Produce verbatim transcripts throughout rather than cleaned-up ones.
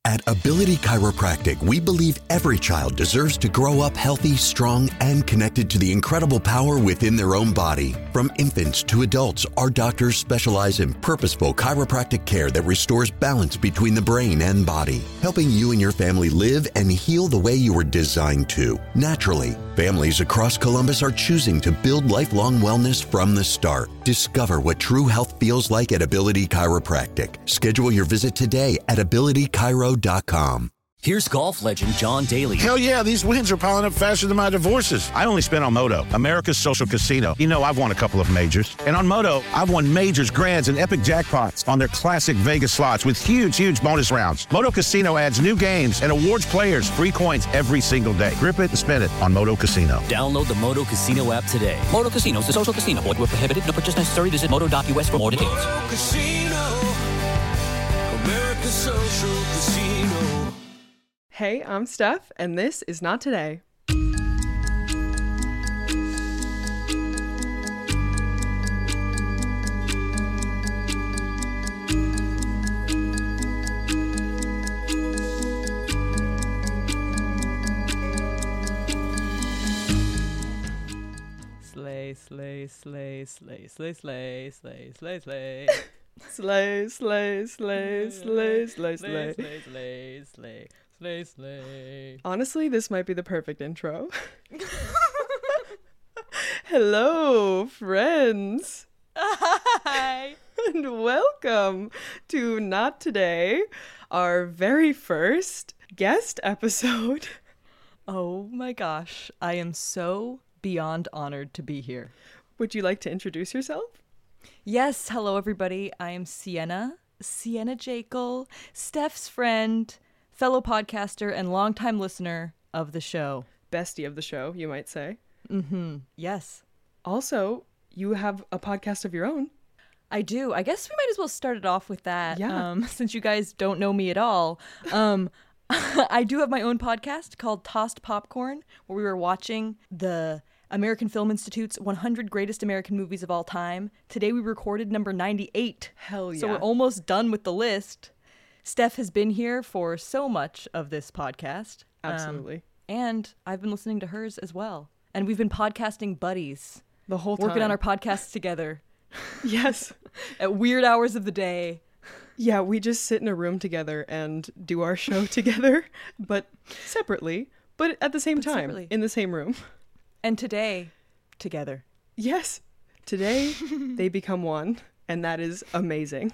At Ability Chiropractic, we believe every child deserves to grow up healthy, strong, and connected to the incredible power within their own body. From infants to adults, our doctors specialize in purposeful chiropractic care that restores balance between the brain and body, helping you and your family live and heal the way you were designed to, naturally. Families across Columbus are choosing to build lifelong wellness from the start. Discover what true health feels like at Ability Chiropractic. Schedule your visit today at ability chiro dot com. Here's golf legend John Daly. Hell yeah, these wins are piling up faster than my divorces. I only spent on Moto, America's social casino. You know, I've won a couple of majors. And on Moto, I've won majors, grands, and epic jackpots on their classic Vegas slots with huge, huge bonus rounds. Moto Casino adds new games and awards players free coins every single day. Grip it and spin it on Moto Casino. Download the Moto Casino app today. Moto Casino is a social casino. Void where prohibited. No purchase necessary. Visit moto dot u s for more details. Moto Casino, America's social casino. Hey, I'm Steph, and this is Not Today. Slay, slay, slay, slay, slay, slay, slay, slay, slay. Slay, slay, slay, slay, slay, slay. Slay, slay, slay. Slay, slay. Honestly, this might be the perfect intro. Hello, friends. Hi. And welcome to Not Today, our very first guest episode. Oh my gosh, I am so beyond honored to be here. Would you like to introduce yourself? Yes, hello everybody. I am Sienna, Sienna Jekyll, Steph's friend, fellow podcaster and longtime listener of the show. Bestie of the show, you might say. Mm-hmm. Yes. Also, you have a podcast of your own. I do. I guess we might as well start it off with that. Yeah. Um, since you guys don't know me at all. Um, I do have my own podcast called Tossed Popcorn, where we were watching the American Film Institute's one hundred Greatest American Movies of All Time. Today we recorded number ninety-eight. Hell yeah. So we're almost done with the list. Steph has been here for so much of this podcast. Absolutely. Um, and I've been listening to hers as well. And we've been podcasting buddies. The whole time. Working on our podcasts together. Yes. At weird hours of the day. Yeah, we just sit in a room together and do our show together, but separately, but at the same But time, separately. in the same room. And today, together. Yes. Today, they become one, and that is amazing.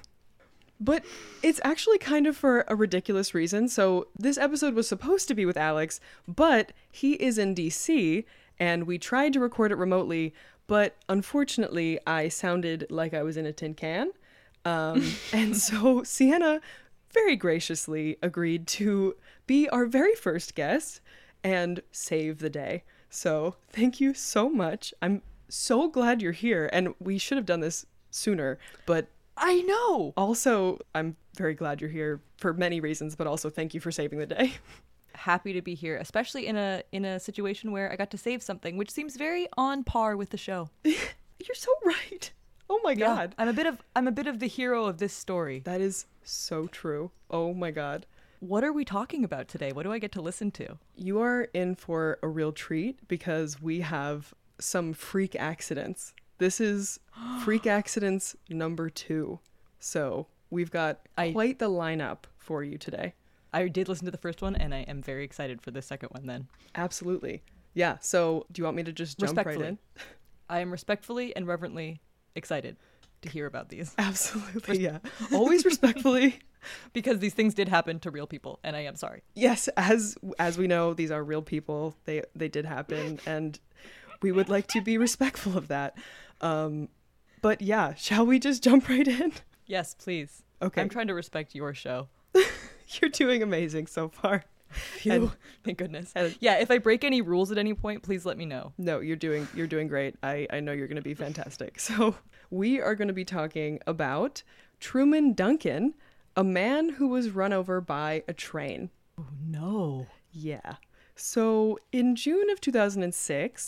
But it's actually kind of for a ridiculous reason. So this episode was supposed to be with Alex, but he is in D C, and we tried to record it remotely, but unfortunately, I sounded like I was in a tin can. Um, and so Sienna very graciously agreed to be our very first guest and save the day. So thank you so much. I'm so glad you're here. And we should have done this sooner, but I know. also I'm very glad you're here for many reasons, but also thank you for saving the day. Happy to be here, especially in a in a situation where I got to save something, which seems very on par with the show. You're so right. Oh my Yeah, God. I'm a bit of I'm a bit of the hero of this story. That is so true. Oh my God. What are we talking about today? What do I get to listen to? You are in for a real treat because we have some freak accidents. This is freak accidents number two. So we've got I- quite the lineup for you today. I did listen to the first one, and I am very excited for the second one then. Absolutely. Yeah. So do you want me to just jump right Respectfully. in? I am respectfully and reverently excited to hear about these. Absolutely. Yeah. Always respectfully. Because these things did happen to real people, and I am sorry. Yes, as as we know, these are real people. They they did happen, and we would like to be respectful of that. Um, but yeah, shall we just jump right in? Yes, please. Okay. I'm trying to respect your show. You're doing amazing so far. Phew. And- Thank goodness. and- Yeah, if I break any rules at any point, please let me know. No, you're doing you're doing great. I, I know you're going to be fantastic. So we are going to be talking about Truman Duncan, a man who was run over by a train. Oh, no. Yeah. So in June of two thousand six,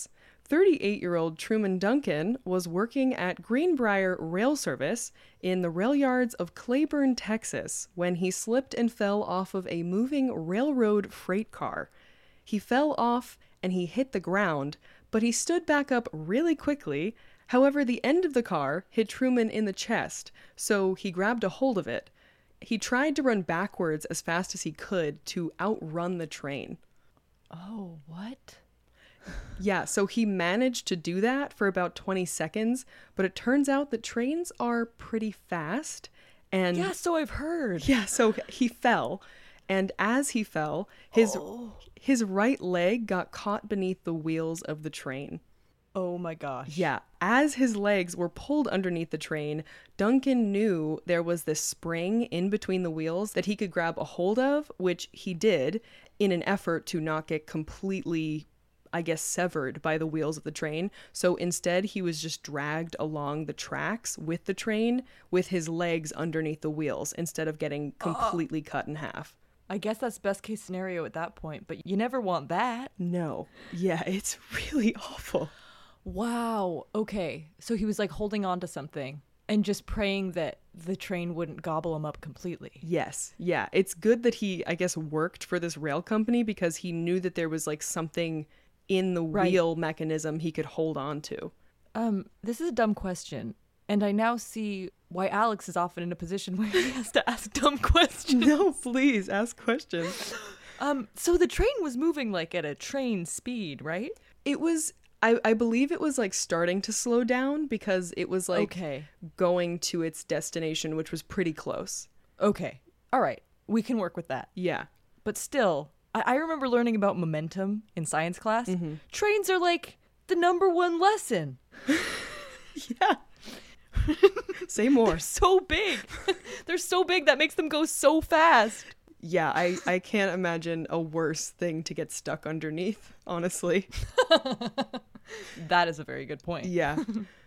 thirty-eight-year-old Truman Duncan was working at Greenbrier Rail Service in the rail yards of Claiborne, Texas, when he slipped and fell off of a moving railroad freight car. He fell off and he hit the ground, but he stood back up really quickly. However, the end of the car hit Truman in the chest, so he grabbed a hold of it. He tried to run backwards as fast as he could to outrun the train. Oh, what? Yeah, so he managed to do that for about twenty seconds, but it turns out that trains are pretty fast. And Yeah, so I've heard. yeah, so he fell. And as he fell, his Oh. his right leg got caught beneath the wheels of the train. Oh my gosh. Yeah, as his legs were pulled underneath the train, Duncan knew there was this spring in between the wheels that he could grab a hold of, which he did in an effort to not get completely, I guess, severed by the wheels of the train. So instead, he was just dragged along the tracks with the train with his legs underneath the wheels instead of getting completely cut in half. I guess that's best case scenario at that point, but you never want that. No. Yeah, it's really awful. Wow. Okay. So he was like holding on to something and just praying that the train wouldn't gobble him up completely. Yes. Yeah. It's good that he, I guess, worked for this rail company because he knew that there was like something in the Right. wheel mechanism he could hold on to. Um, this is a dumb question, and I now see why Alex is often in a position where he has to ask dumb questions. No, please ask questions. Um, so the train was moving like at a train speed, right? It was, I, I believe it was like starting to slow down because it was like Okay. going to its destination, which was pretty close. Okay. All right. We can work with that. Yeah. But still, I, I remember learning about momentum in science class. Trains are like the number one lesson. Yeah. Say more. So big. They're so big that makes them go so fast. Yeah, I, I can't imagine a worse thing to get stuck underneath, honestly. That is a very good point. Yeah.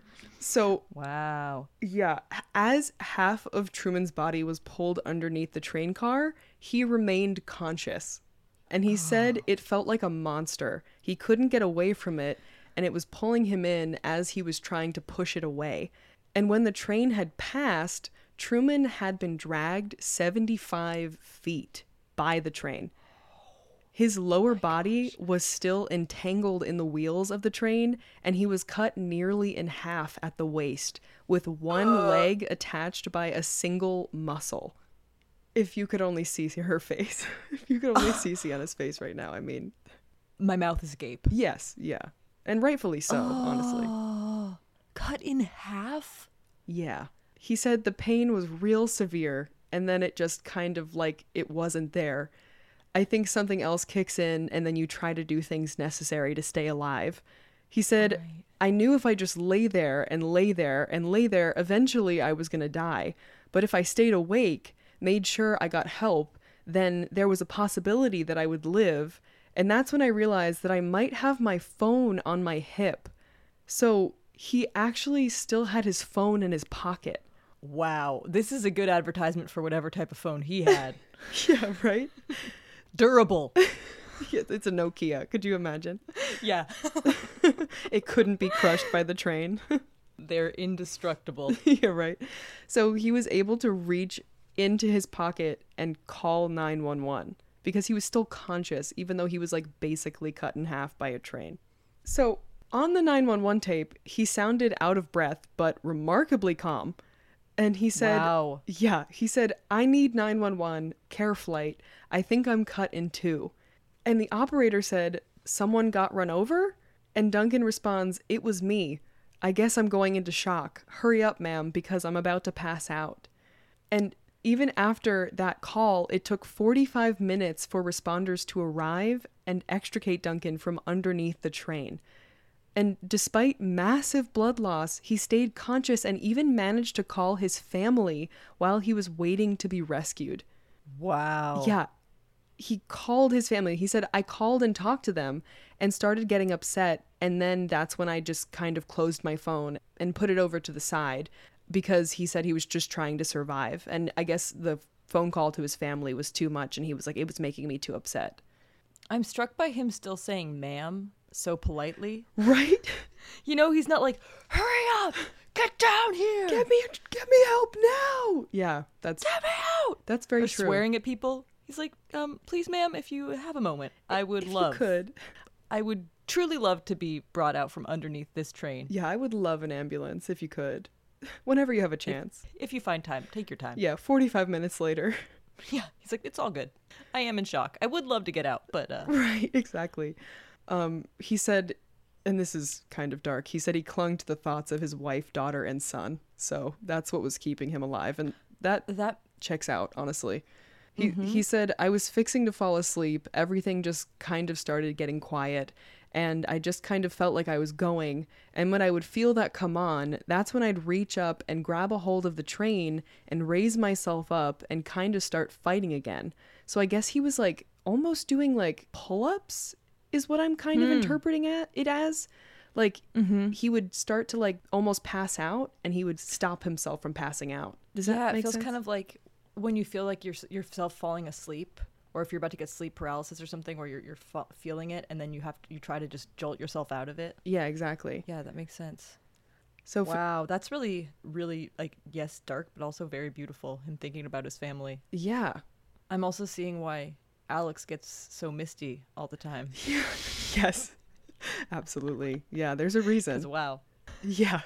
So, Wow. yeah, as half of Truman's body was pulled underneath the train car, he remained conscious. And he said it felt like a monster. He couldn't get away from it, and it was pulling him in as he was trying to push it away. And when the train had passed, Truman had been dragged seventy-five feet by the train. His lower body was still entangled in the wheels of the train, and he was cut nearly in half at the waist, with one leg attached by a single muscle. If you could only see her face. If you could only see Sienna's face right now, I mean. My mouth is agape. Yes, yeah. And rightfully so, honestly. Oh, cut in half? Yeah. He said the pain was real severe, and then it just kind of like it wasn't there. I think something else kicks in, and then you try to do things necessary to stay alive. He said, Right. I knew if I just lay there and lay there and lay there, eventually I was going to die. But if I stayed awake, made sure I got help, then there was a possibility that I would live. And that's when I realized that I might have my phone on my hip. So he actually still had his phone in his pocket. Wow. This is a good advertisement for whatever type of phone he had. Yeah, right? Durable. Yeah, it's a Nokia. Could you imagine? Yeah. It couldn't be crushed by the train. They're indestructible. Yeah, right. So he was able to reach into his pocket and call nine one one because he was still conscious, even though he was like basically cut in half by a train. So on the nine one one tape, he sounded out of breath, but remarkably calm. And he said, Wow. yeah, he said, I need nine one one, care flight. I think I'm cut in two. And the operator said, someone got run over? And Duncan responds, it was me. I guess I'm going into shock. Hurry up, ma'am, because I'm about to pass out. And even after that call, it took forty-five minutes for responders to arrive and extricate Duncan from underneath the train. And despite massive blood loss, he stayed conscious and even managed to call his family while he was waiting to be rescued. Wow. Yeah. He called his family. He said, I called and talked to them and started getting upset. And then that's when I just kind of closed my phone and put it over to the side because he said he was just trying to survive. And I guess the phone call to his family was too much. And he was like, it was making me too upset. I'm struck by him still saying ma'am so politely. Right? You know, he's not like, hurry up, get down here. Get me, get me help now. Yeah, that's Get me out. that's very Or true. swearing at people. He's like, um, please, ma'am, if you have a moment, I would If love. you could. I would truly love to be brought out from underneath this train. Yeah, I would love an ambulance if you could. Whenever you have a chance. If you find time, take your time. Yeah, forty-five minutes later. Yeah, he's like, it's all good. I am in shock. I would love to get out, but uh, Right, exactly. Um, he said, and this is kind of dark, he said he clung to the thoughts of his wife, daughter, and son. So that's what was keeping him alive. And that that checks out, honestly. He he said, I was fixing to fall asleep. Everything just kind of started getting quiet. And I just kind of felt like I was going. And when I would feel that come on, that's when I'd reach up and grab a hold of the train and raise myself up and kind of start fighting again. So I guess he was like almost doing like pull-ups is what I'm kind of interpreting at it as. Like he would start to like almost pass out and he would stop himself from passing out. Does that yeah, make it feels sense? kind of like when you feel like you're yourself falling asleep, or if you're about to get sleep paralysis or something, where you're you're fa- feeling it, and then you have to, you try to just jolt yourself out of it. Yeah, exactly. Yeah, that makes sense. So for- Wow, that's really, really like yes, dark, but also very beautiful. Him thinking about his family. yeah. I'm also seeing why Alex gets so misty all the time. Yes. Absolutely. Yeah, there's a reason. 'Cause wow. Yeah.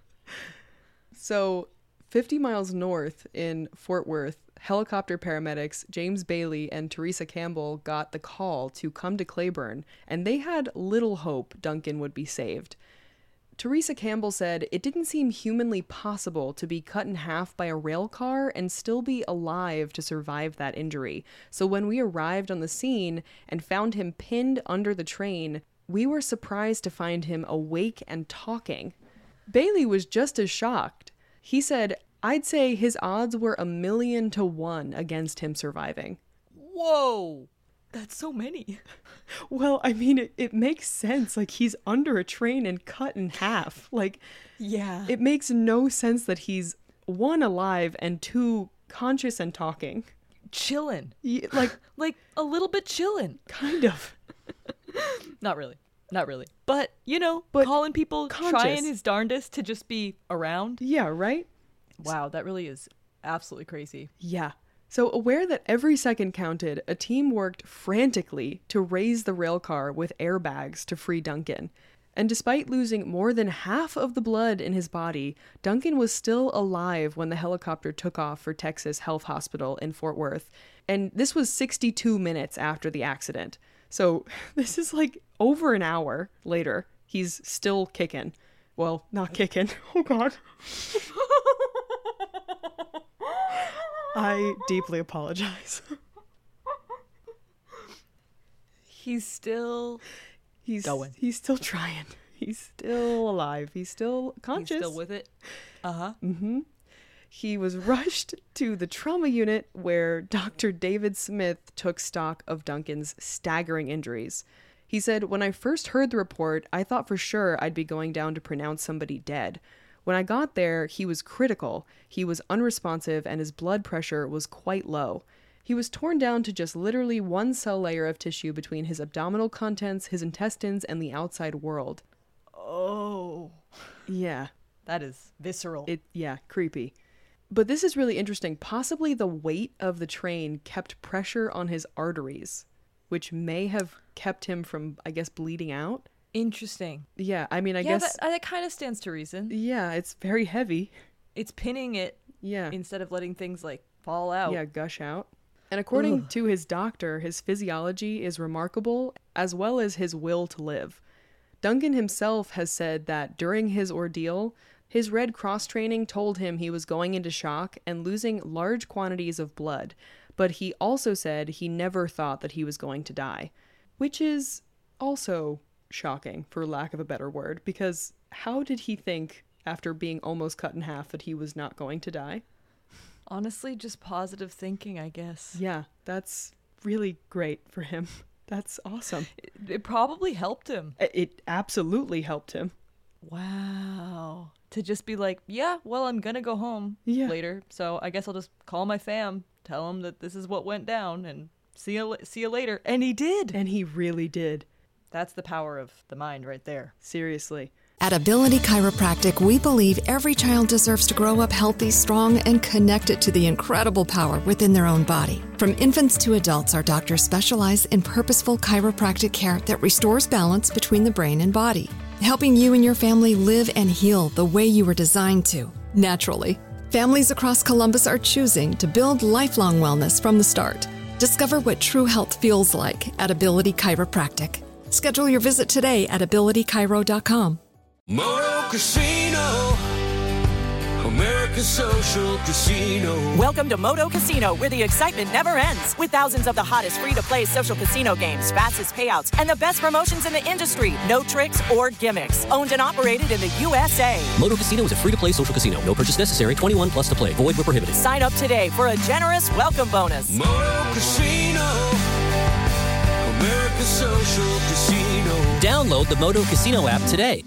So, fifty miles north in Fort Worth, helicopter paramedics James Bailey and Teresa Campbell got the call to come to Claiborne, and they had little hope Duncan would be saved. Teresa Campbell said it didn't seem humanly possible to be cut in half by a rail car and still be alive to survive that injury. So when we arrived on the scene and found him pinned under the train, we were surprised to find him awake and talking. Bailey was just as shocked. He said, I'd say his odds were a million to one against him surviving. Whoa, that's so many. Well, I mean, it, it makes sense. Like, he's under a train and cut in half. Like, Yeah. it makes no sense that he's, one, alive, and two, conscious and talking. Chillin'. Ye- Like, Like a little bit chillin'. kind of. Not really. Not really. But, you know, But calling people, conscious. trying his darndest to just be around. Yeah, right? Wow, that really is absolutely crazy. Yeah. So, aware that every second counted, a team worked frantically to raise the rail car with airbags to free Duncan. And despite losing more than half of the blood in his body, Duncan was still alive when the helicopter took off for Texas Health Hospital in Fort Worth. And this was sixty-two minutes after the accident. So this is like over an hour later. He's still kicking. Well, not kicking. Oh, God. I deeply apologize. He's still He's Going. He's still trying. He's still alive. He's still conscious. he's still with it. Uh-huh. He was rushed to the trauma unit where Doctor David Smith took stock of Duncan's staggering injuries. He said, when I first heard the report, I thought for sure I'd be going down to pronounce somebody dead. When I got there, he was critical. He was unresponsive and his blood pressure was quite low. He was torn down to just literally one cell layer of tissue between his abdominal contents, his intestines, and the outside world. Oh. Yeah. That is visceral. It yeah, creepy. But this is really interesting. Possibly the weight of the train kept pressure on his arteries, which may have kept him from, I guess, bleeding out. Interesting. Yeah, I mean, I yeah, guess that, that kind of stands to reason. yeah, it's very heavy. It's pinning it Yeah. instead of letting things like fall out. Yeah, gush out. And according to his doctor, his physiology is remarkable, as well as his will to live. Duncan himself has said that during his ordeal, his Red Cross training told him he was going into shock and losing large quantities of blood, but he also said he never thought that he was going to die, which is also shocking, for lack of a better word, because how did he think, after being almost cut in half, that he was not going to die? Honestly, just positive thinking, I guess. Yeah, that's really great for him. That's awesome. It, it probably helped him. It- It absolutely helped him. Wow. To just be like, yeah, well, I'm going to go home Yeah. later, so I guess I'll just call my fam, tell them that this is what went down, and see you, la- see you later. And he did. And he really did. That's the power of the mind right there. Seriously. At Ability Chiropractic, we believe every child deserves to grow up healthy, strong, and connected to the incredible power within their own body. From infants to adults, our doctors specialize in purposeful chiropractic care that restores balance between the brain and body, helping you and your family live and heal the way you were designed to, naturally. Families across Columbus are choosing to build lifelong wellness from the start. Discover what true health feels like at Ability Chiropractic. Schedule your visit today at ability chiro dot com. Moto Casino, America's social casino. Welcome to Moto Casino, where the excitement never ends. With thousands of the hottest free-to-play social casino games, fastest payouts, and the best promotions in the industry. No tricks or gimmicks. Owned and operated in the U S A. Moto Casino is a free-to-play social casino. No purchase necessary. twenty-one plus to play. Void where prohibited. Sign up today for a generous welcome bonus. Moto Casino, America's social casino. Download the Moto Casino app today.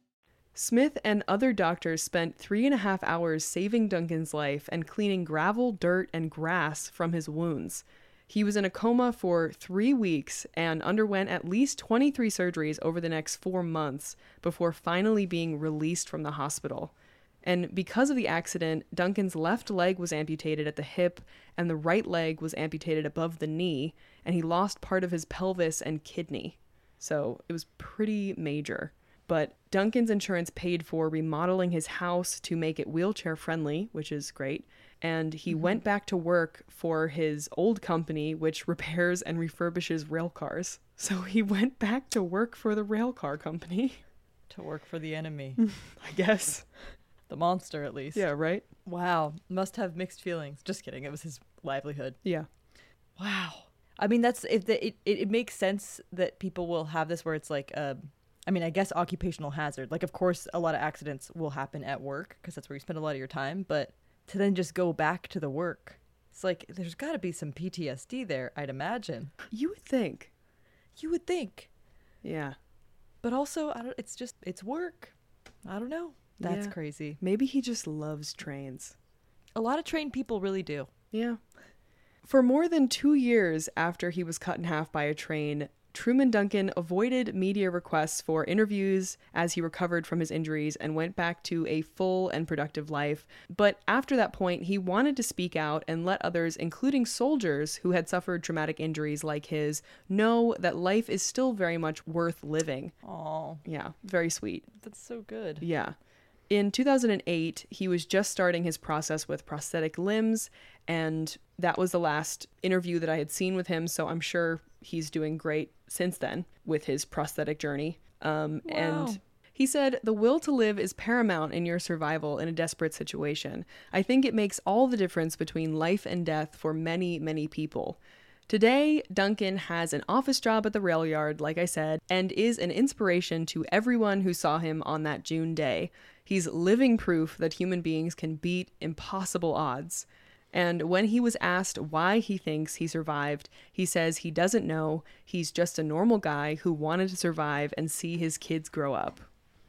Smith and other doctors spent three and a half hours saving Duncan's life and cleaning gravel, dirt, and grass from his wounds. He was in a coma for three weeks and underwent at least twenty-three surgeries over the next four months before finally being released from the hospital. And because of the accident, Duncan's left leg was amputated at the hip and the right leg was amputated above the knee, and he lost part of his pelvis and kidney. So it was pretty major. But Duncan's insurance paid for remodeling his house to make it wheelchair friendly, which is great. And he mm-hmm. went back to work for his old company, which repairs and refurbishes rail cars. So he went back to work for the rail car company. To work for the enemy. I guess. The monster, at least. Yeah, right? Wow. Must have mixed feelings. Just kidding. It was his livelihood. Yeah. Wow. I mean, that's if the, it, it, it makes sense that people will have this where it's like, uh, I mean, I guess occupational hazard. Like, of course, a lot of accidents will happen at work because that's where you spend a lot of your time. But to then just go back to the work, it's like there's got to be some P T S D there, I'd imagine. You would think. You would think. Yeah. But also, I don't. It's just, it's work. I don't know. That's yeah. crazy. Maybe he just loves trains. A lot of trained people really do. Yeah. For more than two years after he was cut in half by a train, Truman Duncan avoided media requests for interviews as he recovered from his injuries and went back to a full and productive life. But after that point, he wanted to speak out and let others, including soldiers who had suffered traumatic injuries like his, know that life is still very much worth living. Oh, yeah, very sweet. That's so good. Yeah. In two thousand eight, he was just starting his process with prosthetic limbs, and that was the last interview that I had seen with him, so I'm sure he's doing great since then with his prosthetic journey. Um, wow. And he said, "The will to live is paramount in your survival in a desperate situation. I think it makes all the difference between life and death for many, many people." Today, Duncan has an office job at the rail yard, like I said, and is an inspiration to everyone who saw him on that June day. He's living proof that human beings can beat impossible odds. And when he was asked why he thinks he survived, he says he doesn't know. He's just a normal guy who wanted to survive and see his kids grow up.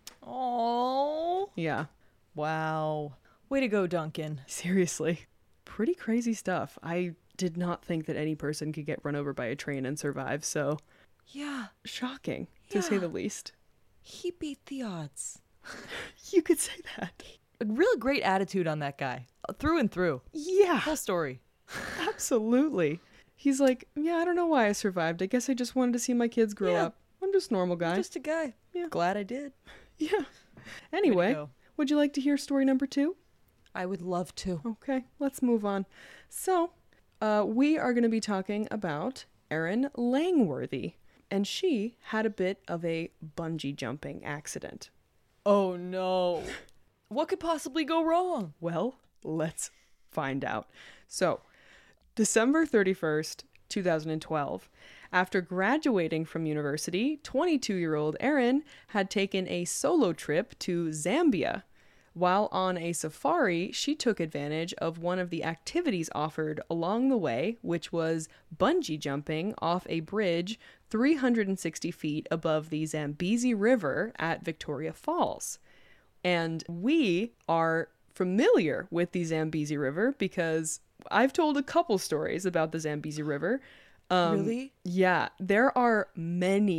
Oh. Yeah. Wow. Way to go, Duncan. Seriously. Pretty crazy stuff. I did not think that any person could get run over by a train and survive, so yeah, shocking, yeah. to say the least. He beat the odds. You could say that. A real great attitude on that guy, through and through. Yeah. Whole story. Absolutely. He's like, yeah, I don't know why I survived. I guess I just wanted to see my kids grow yeah. up. I'm just a normal guy. I'm just a guy. Yeah. Glad I did. Yeah. Anyway, would you like to hear story number two? I would love to. Okay, let's move on. So, uh, we are going to be talking about Erin Langworthy, and she had a bit of a bungee jumping accident. Oh no. What could possibly go wrong? Well, let's find out. So, December thirty-first, two thousand twelve, after graduating from university, twenty-two-year-old Erin had taken a solo trip to Zambia. While on a safari, she took advantage of one of the activities offered along the way, which was bungee jumping off a bridge three hundred sixty feet above the Zambezi River at Victoria Falls. And we are familiar with the Zambezi River because I've told a couple stories about the Zambezi River. Um, really? Yeah, there are many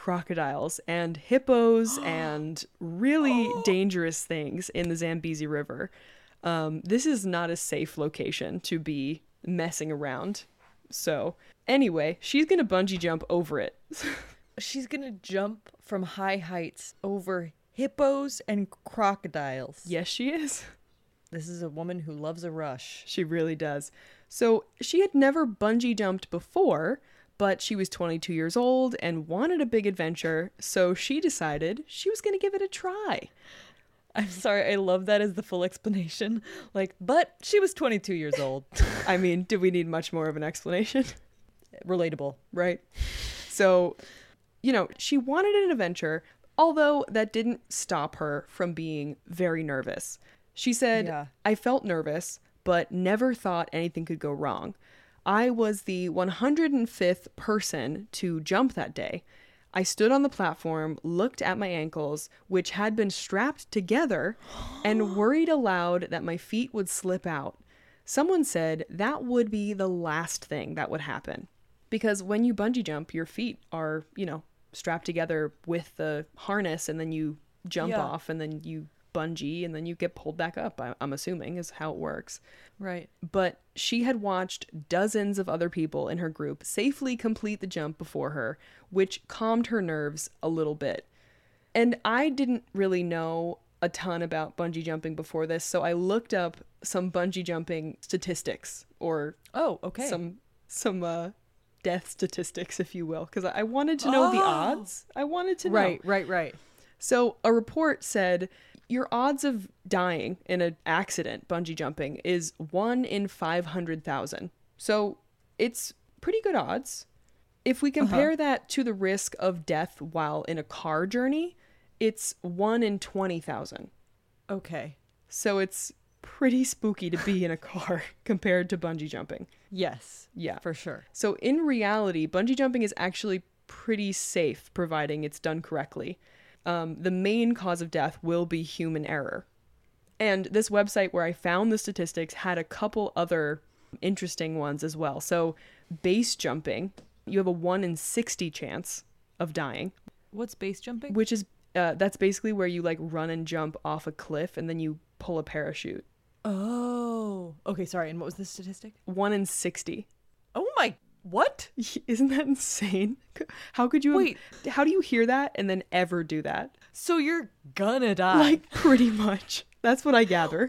crocodiles and hippos and really dangerous things in the Zambezi River. Um, this is not a safe location to be messing around. So anyway, she's going to bungee jump over it. She's going to jump from high heights over hippos and crocodiles. Yes, she is. This is a woman who loves a rush. She really does. So she had never bungee jumped before, but she was twenty-two years old and wanted a big adventure, so she decided she was going to give it a try. I'm sorry, I love that as the full explanation. Like, but she was twenty-two years old. I mean, do we need much more of an explanation? Relatable. Right? So, you know, she wanted an adventure, although that didn't stop her from being very nervous. She said, Yeah. I felt nervous, but never thought anything could go wrong. I was the one hundred fifth person to jump that day. I stood on the platform, looked at my ankles, which had been strapped together, and worried aloud that my feet would slip out. Someone said that would be the last thing that would happen. Because when you bungee jump, your feet are, you know, strapped together with the harness, and then you jump Yeah. off, and then you bungee, and then you get pulled back up, I- I'm assuming is how it works. Right. But she had watched dozens of other people in her group safely complete the jump before her, which calmed her nerves a little bit. And I didn't really know a ton about bungee jumping before this, so I looked up some bungee jumping statistics, or Oh, okay. some some uh, death statistics, if you will, because I wanted to know the odds. I wanted to know. Right, right, right. So a report said your odds of dying in an accident bungee jumping is one in five hundred thousand. So it's pretty good odds. If we compare that to the risk of death while in a car journey, it's one in twenty thousand. Okay. So it's pretty spooky to be in a car compared to bungee jumping. Yes. Yeah. For sure. So in reality, bungee jumping is actually pretty safe, providing it's done correctly. Um, the main cause of death will be human error. And this website where I found the statistics had a couple other interesting ones as well. So base jumping, you have a one in sixty chance of dying, What's base jumping? which is, uh, that's basically where you like run and jump off a cliff and then you pull a parachute. Oh. Okay, sorry. And what was the statistic? one in sixty. Oh my, what? Isn't that insane? How could you, Wait. how do you hear that and then ever do that? So you're gonna die. Like, pretty much. That's what I gather.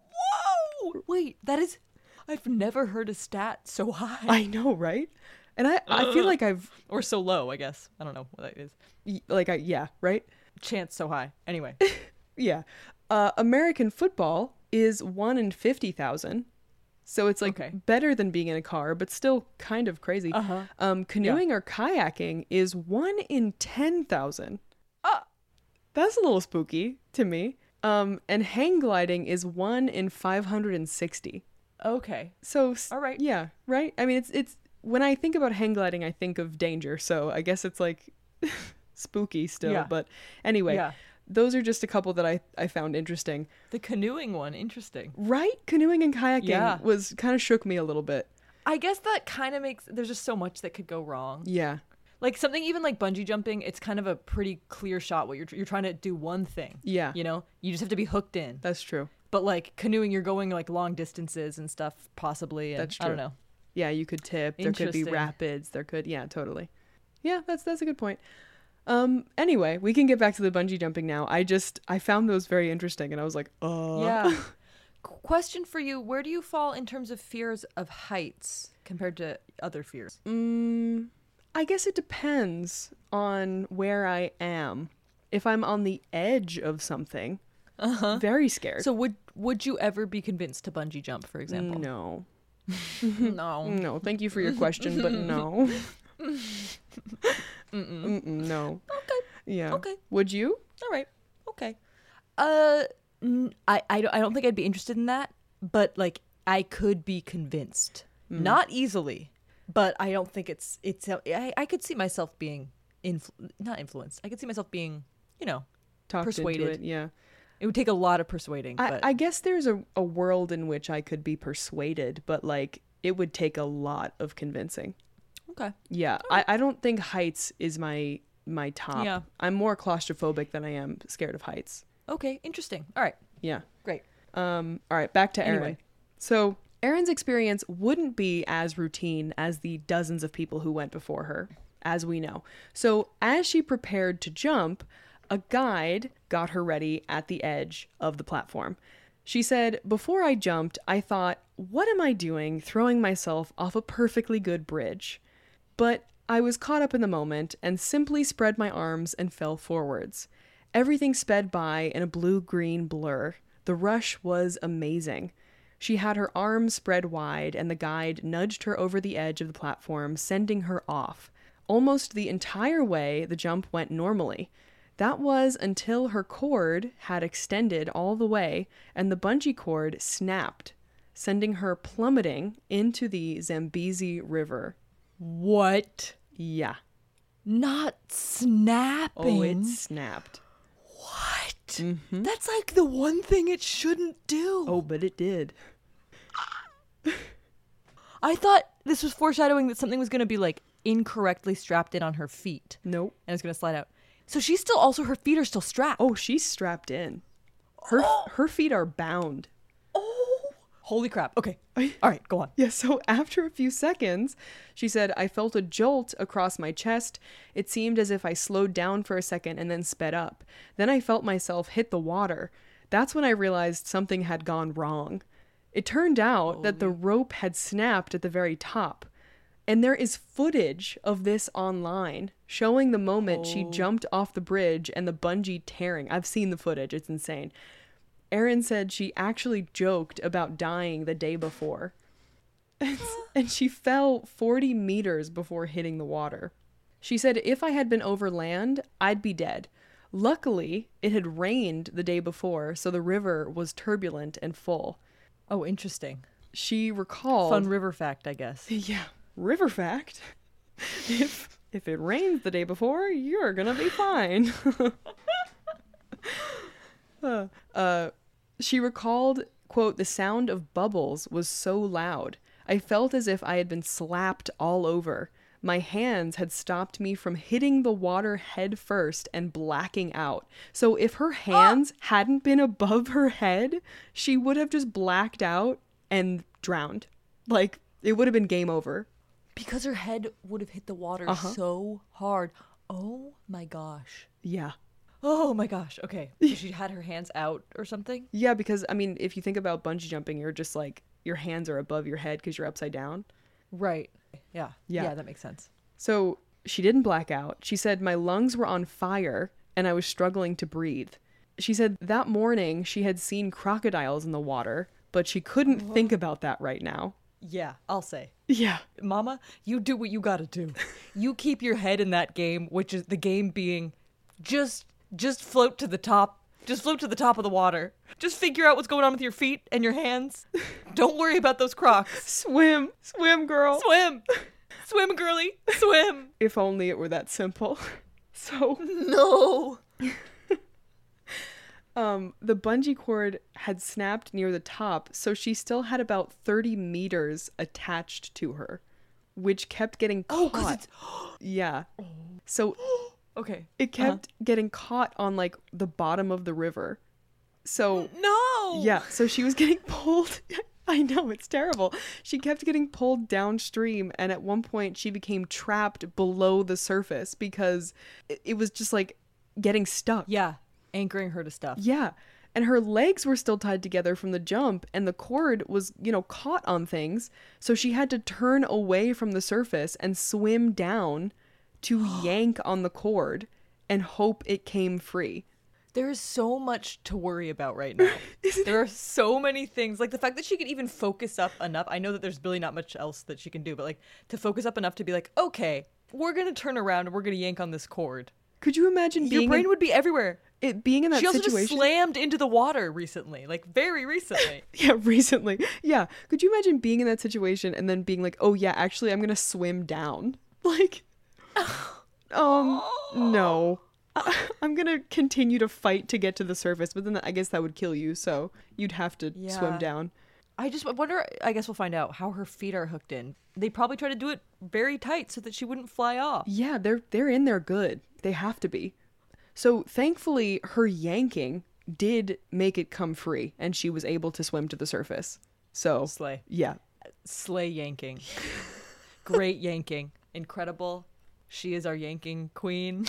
Whoa! Wait, that is, I've never heard a stat so high. I know, right? And I, I feel like I've, Or so low, I guess. I don't know what that is. y- like, I, yeah, right? Chance so high. Anyway. Yeah. Uh, American football is one in fifty thousand. So it's like Okay. better than being in a car, but still kind of crazy. Uh-huh. Um, canoeing or kayaking is one in ten thousand. Ah. That's a little spooky to me. Um, and hang gliding is one in five hundred sixty. Okay. So, s- All right. yeah, right? I mean, it's, it's, when I think about hang gliding, I think of danger. So I guess it's like spooky still. Yeah. But anyway, Yeah. those are just a couple that I, I found interesting. The canoeing one, interesting. Right? Canoeing and kayaking Yeah. was kind of shook me a little bit. I guess that kind of makes, there's just so much that could go wrong. Yeah. Like something even like bungee jumping, it's kind of a pretty clear shot what you're you're trying to do one thing. Yeah. You know, you just have to be hooked in. That's true. But like canoeing, you're going like long distances and stuff possibly. And That's I don't true. know. Yeah, you could tip. There could be Interesting. rapids. There could, yeah, totally. Yeah, that's that's a good point. Um. Anyway, we can get back to the bungee jumping now. I just I found those very interesting, and I was like, uh. Yeah. Qu- Question for you: where do you fall in terms of fears of heights compared to other fears? Mm, I guess it depends on where I am. If I'm on the edge of something, uh-huh. very scared. So would would you ever be convinced to bungee jump, for example? no, No. no. Thank you for your question, but no. Mm-mm, no. Okay. Yeah. Okay. Would you? All right. Okay. Uh, n- I I don't I don't think I'd be interested in that, but like I could be convinced, not easily, but I don't think it's it's. I I could see myself being influ- not influenced. I could see myself being, you know, Talked persuaded. into it. Yeah. It would take a lot of persuading. I, but I guess there's a, a world in which I could be persuaded, but like it would take a lot of convincing. okay. Yeah. I, I don't think heights is my my top. Yeah. I'm more claustrophobic than I am scared of heights. Okay, interesting. All right, Yeah. great. Um, all right, back to Erin. Anyway. So Erin's experience wouldn't be as routine as the dozens of people who went before her, as we know. So as she prepared to jump, a guide got her ready at the edge of the platform. She said, "Before I jumped, I thought, what am I doing throwing myself off a perfectly good bridge? But I was caught up in the moment and simply spread my arms and fell forwards. Everything sped by in a blue-green blur. The rush was amazing." She had her arms spread wide and the guide nudged her over the edge of the platform, sending her off. Almost the entire way, the jump went normally. That was until her cord had extended all the way and the bungee cord snapped, sending her plummeting into the Zambezi River. What? Yeah. Not snapping. Oh, it snapped. What? Mm-hmm. That's like the one thing it shouldn't do. Oh, but it did. I thought this was foreshadowing that something was going to be like incorrectly strapped in on her feet. Nope. And it's going to slide out. So she's still also, her feet are still strapped. Oh, she's strapped in. Her Oh. her feet are bound. Oh. Holy crap. Okay. All right, go on. Yeah, so after a few seconds, she said, I felt a jolt across my chest. It seemed as if I slowed down for a second and then sped up. Then I felt myself hit the water. That's when I realized something had gone wrong. It turned out Holy. that the rope had snapped at the very top. And there is footage of this online showing the moment oh. she jumped off the bridge and the bungee tearing. I've seen the footage. It's insane. Erin said she actually joked about dying the day before. And she fell forty meters before hitting the water. She said if I had been over land, I'd be dead. Luckily, it had rained the day before, so the river was turbulent and full. Oh, interesting. She recalled... Fun river fact, I guess. Yeah. River fact. If if it rains the day before, you're gonna be fine. uh, uh, she recalled, quote, the sound of bubbles was so loud. I felt as if I had been slapped all over. My hands had stopped me from hitting the water head first and blacking out. So if her hands ah! hadn't been above her head, she would have just blacked out and drowned. Like, it would have been game over. Because her head would have hit the water uh-huh. so hard. Oh my gosh. Yeah. Oh my gosh. Okay. So she had her hands out or something? Yeah, because, I mean, if you think about bungee jumping, you're just like, your hands are above your head because you're upside down. Right. Yeah. yeah. Yeah, that makes sense. So she didn't black out. She said, my lungs were on fire and I was struggling to breathe. She said that morning she had seen crocodiles in the water, but she couldn't Whoa. think about that right now. Yeah, I'll say. Yeah. Mama, you do what you gotta do. You keep your head in that game, which is the game being just just float to the top. Just float to the top of the water. Just figure out what's going on with your feet and your hands. Don't worry about those crocs. Swim. Swim, girl. Swim. Swim, girly. Swim. If only it were that simple. So. No. Um, the bungee cord had snapped near the top, so she still had about thirty meters attached to her, which kept getting caught. Oh, 'cause it's... yeah. So okay. It kept uh-huh. getting caught on, like, the bottom of the river. So... No! Yeah, so she was getting pulled... I know, it's terrible. She kept getting pulled downstream, and at one point she became trapped below the surface because it, it was just, like, getting stuck. Yeah. Anchoring her to stuff. Yeah. And her legs were still tied together from the jump, and the cord was, you know, caught on things. So she had to turn away from the surface and swim down to yank on the cord and hope it came free. There is so much to worry about right now. There are so many things. Like the fact that she can even focus up enough. I know that there's really not much else that she can do, but like to focus up enough to be like, okay, we're going to turn around and we're going to yank on this cord. Could you imagine being Your brain in, would be everywhere. It being in that she also situation? Just slammed into the water recently, like very recently. Yeah, recently. Yeah. Could you imagine being in that situation and then being like, oh yeah, actually I'm going to swim down? Like, um, no. I, I'm going to continue to fight to get to the surface, but then I guess that would kill you, so you'd have to yeah. swim down. I just wonder, I guess we'll find out how her feet are hooked in. They probably try to do it very tight so that she wouldn't fly off. Yeah, they're they're in there good. They have to be. So thankfully, her yanking did make it come free, and she was able to swim to the surface. So Slay. Yeah. Slay yanking. Great yanking. Incredible. She is our yanking queen.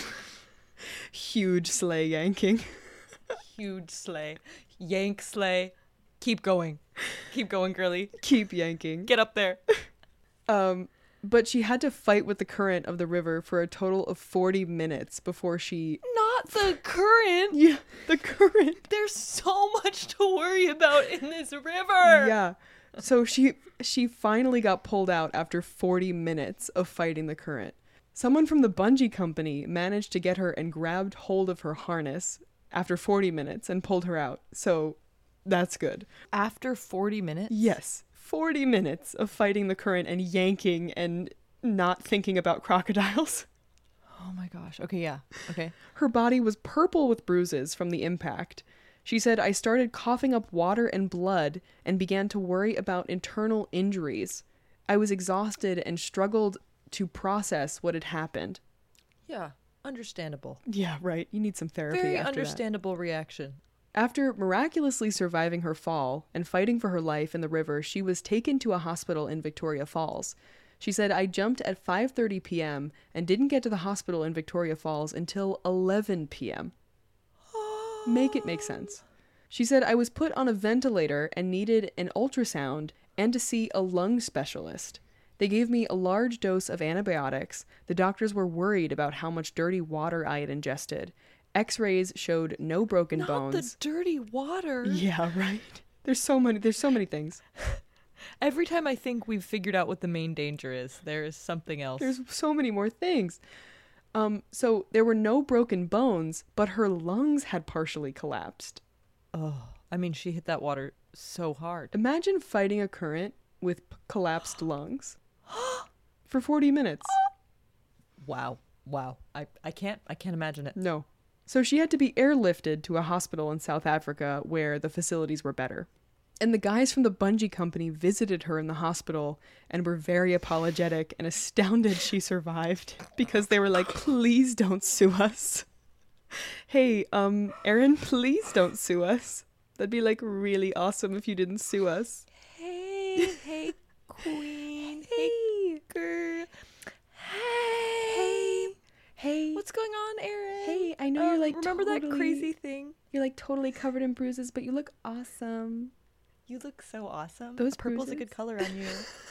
Huge slay yanking. Huge slay. Yank slay. Keep going. Keep going, girly. Keep yanking. Get up there. Um, but she had to fight with the current of the river for a total of forty minutes before she... Not the current. Yeah, the current. There's so much to worry about in this river. Yeah. So she she finally got pulled out after forty minutes of fighting the current. Someone from the bungee company managed to get her and grabbed hold of her harness after forty minutes and pulled her out. So that's good. After forty minutes? Yes. forty minutes of fighting the current and yanking and not thinking about crocodiles. Oh my gosh. Okay, yeah. Okay. Her body was purple with bruises from the impact. She said, I started coughing up water and blood and began to worry about internal injuries. I was exhausted and struggled to process what had happened. Yeah, understandable. Yeah, right. You need some therapy Very after understandable reaction. After miraculously surviving her fall and fighting for her life in the river, she was taken to a hospital in Victoria Falls. She said, I jumped at five thirty p.m. and didn't get to the hospital in Victoria Falls until eleven p.m. Make it make sense. She said, I was put on a ventilator and needed an ultrasound and to see a lung specialist. They gave me a large dose of antibiotics. The doctors were worried about how much dirty water I had ingested. X-rays showed no broken Not bones. the dirty water. Yeah, right. There's so many there's so many things. Every time I think we've figured out what the main danger is, there is something else. There's so many more things. Um, so there were no broken bones, but her lungs had partially collapsed. Oh, I mean, she hit that water so hard. Imagine fighting a current with p- collapsed lungs for forty minutes. Wow. Wow. I, I can't I can't imagine it. No. So she had to be airlifted to a hospital in South Africa where the facilities were better. And the guys from the bungee company visited her in the hospital and were very apologetic and astounded she survived because they were like, please don't sue us. Hey, um, Erin, please don't sue us. That'd be like really awesome if you didn't sue us. Hey, hey, queen. Hey, girl. Hey. Hey. What's going on, Erin? Hey, I know Um, you're like remember that totally- crazy thing? You're like totally covered in bruises, but you look awesome. You look so awesome. Those Purple's a good bruises. color on you.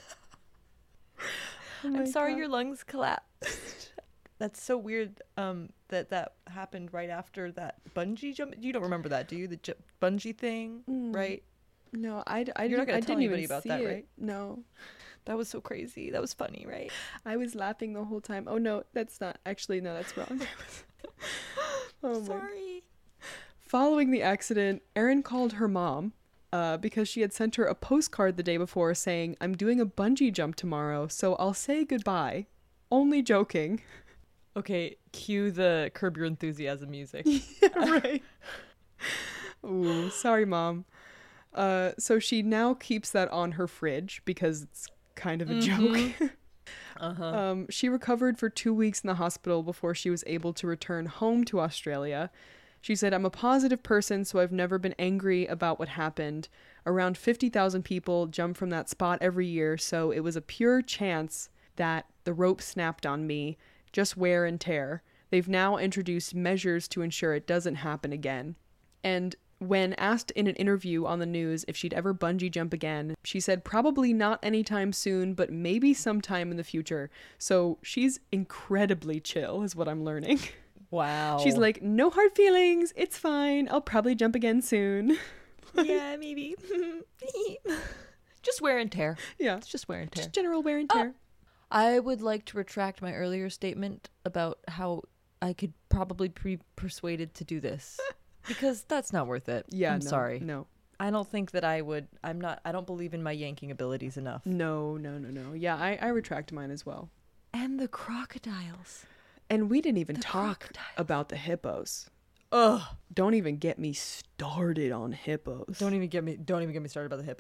Oh my I'm sorry God. your lungs collapsed. That's so weird um, that that happened right after that bungee jump. You don't remember that, do you? The ju- bungee thing, Mm. right? No, I, d- I You're not didn't, gonna I tell didn't even anybody about see that, it. right? No. That was so crazy. That was funny, right? I was laughing the whole time. Oh no, that's not. Actually, no, that's wrong. Oh my. Sorry. Following the accident, Erin called her mom uh, because she had sent her a postcard the day before saying, I'm doing a bungee jump tomorrow, so I'll say goodbye. Only joking. Okay, cue the Curb Your Enthusiasm music. Yeah, right. Ooh, sorry, Mom. Uh, so she now keeps that on her fridge because it's kind of a Mm-hmm. joke. Uh-huh. Um, she recovered for two weeks in the hospital before she was able to return home to Australia. She said, I'm a positive person, so I've never been angry about what happened. Around fifty thousand people jump from that spot every year, so it was a pure chance that the rope snapped on me. Just wear and tear. They've now introduced measures to ensure it doesn't happen again. And when asked in an interview on the news if she'd ever bungee jump again, she said probably not anytime soon, but maybe sometime in the future. So she's incredibly chill, is what I'm learning. Wow. She's like, no hard feelings. It's fine. I'll probably jump again soon. yeah, maybe. Just wear and tear. Yeah. It's just wear and tear. Just general wear and tear. I would like to retract my earlier statement about how I could probably be persuaded to do this. Because that's not worth it. Yeah, I'm no, sorry. No. I don't think that I would. I'm not. I don't believe in my yanking abilities enough. No, no, no, no. Yeah, I, I retract mine as well. And the crocodiles. And we didn't even The talk crocodiles. about the hippos. Ugh. Don't even get me started on hippos. Don't even get me. Don't even get me started about the hippos.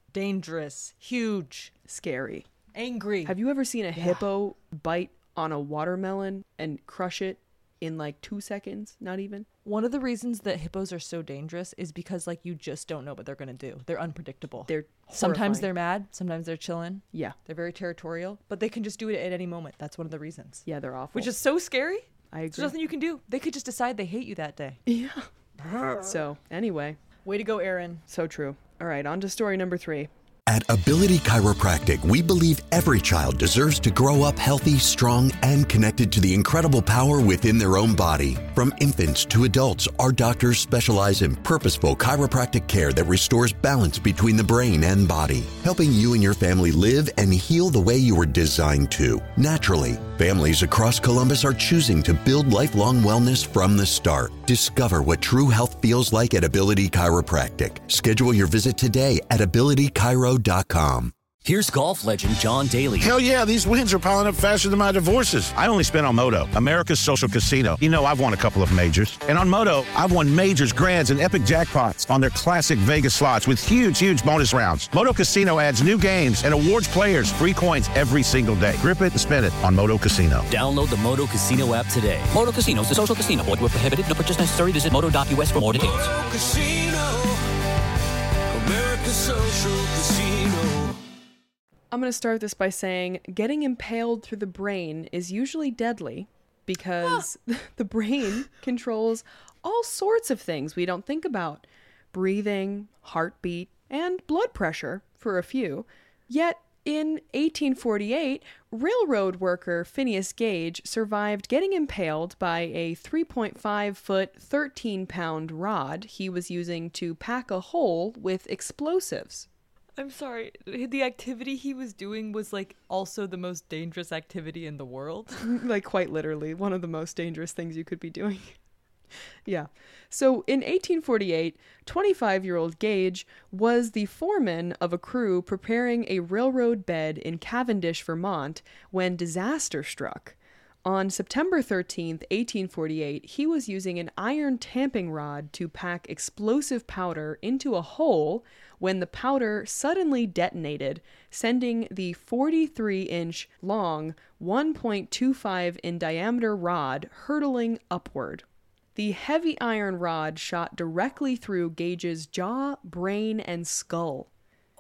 dangerous, huge, Scary. angry. Have you ever seen a hippo bite on a watermelon and crush it in like two seconds? Not even. One of the reasons that hippos are so dangerous is because like you just don't know what they're going to do. They're unpredictable. They're Sometimes horrifying. they're mad, sometimes they're chilling. Yeah. They're very territorial, but they can just do it at any moment. That's one of the reasons. Yeah, they're awful. Which is so scary. I agree. There's nothing you can do. They could just decide they hate you that day. Yeah. So, anyway, Way to go, Aaron. so true. All right, on to story number three. At Ability Chiropractic, we believe every child deserves to grow up healthy, strong, and connected to the incredible power within their own body. From infants to adults, our doctors specialize in purposeful chiropractic care that restores balance between the brain and body, helping you and your family live and heal the way you were designed to, naturally. Families across Columbus are choosing to build lifelong wellness from the start. Discover what true health feels like at Ability Chiropractic. Schedule your visit today at ability chiro dot com. Here's golf legend John Daly. Hell yeah, these wins are piling up faster than my divorces. I only spent on Moto, America's social casino. You know I've won a couple of majors. And on Moto, I've won majors, grands, and epic jackpots on their classic Vegas slots with huge, huge bonus rounds. Moto Casino adds new games and awards players free coins every single day. Grip it and spin it on Moto Casino. Download the Moto Casino app today. Moto Casino is a social casino. Void where prohibited. No purchase necessary. Visit moto dot u s for more details. Moto Casino, America's social casino. I'm going to start this by saying getting impaled through the brain is usually deadly because the brain controls all sorts of things we don't think about. Breathing, heartbeat, and blood pressure, for a few. Yet, in eighteen forty-eight, railroad worker Phineas Gage survived getting impaled by a three point five foot, thirteen pound rod he was using to pack a hole with explosives. I'm sorry. The activity he was doing was like also the most dangerous activity in the world. Like quite literally, one of the most dangerous things you could be doing. Yeah. So in eighteen forty-eight, twenty-five-year-old Gage was the foreman of a crew preparing a railroad bed in Cavendish, Vermont, when disaster struck. On September thirteenth, eighteen forty-eight, he was using an iron tamping rod to pack explosive powder into a hole when the powder suddenly detonated, sending the forty-three inch long, one point two five in diameter rod hurtling upward. The heavy iron rod shot directly through Gage's jaw, brain, and skull.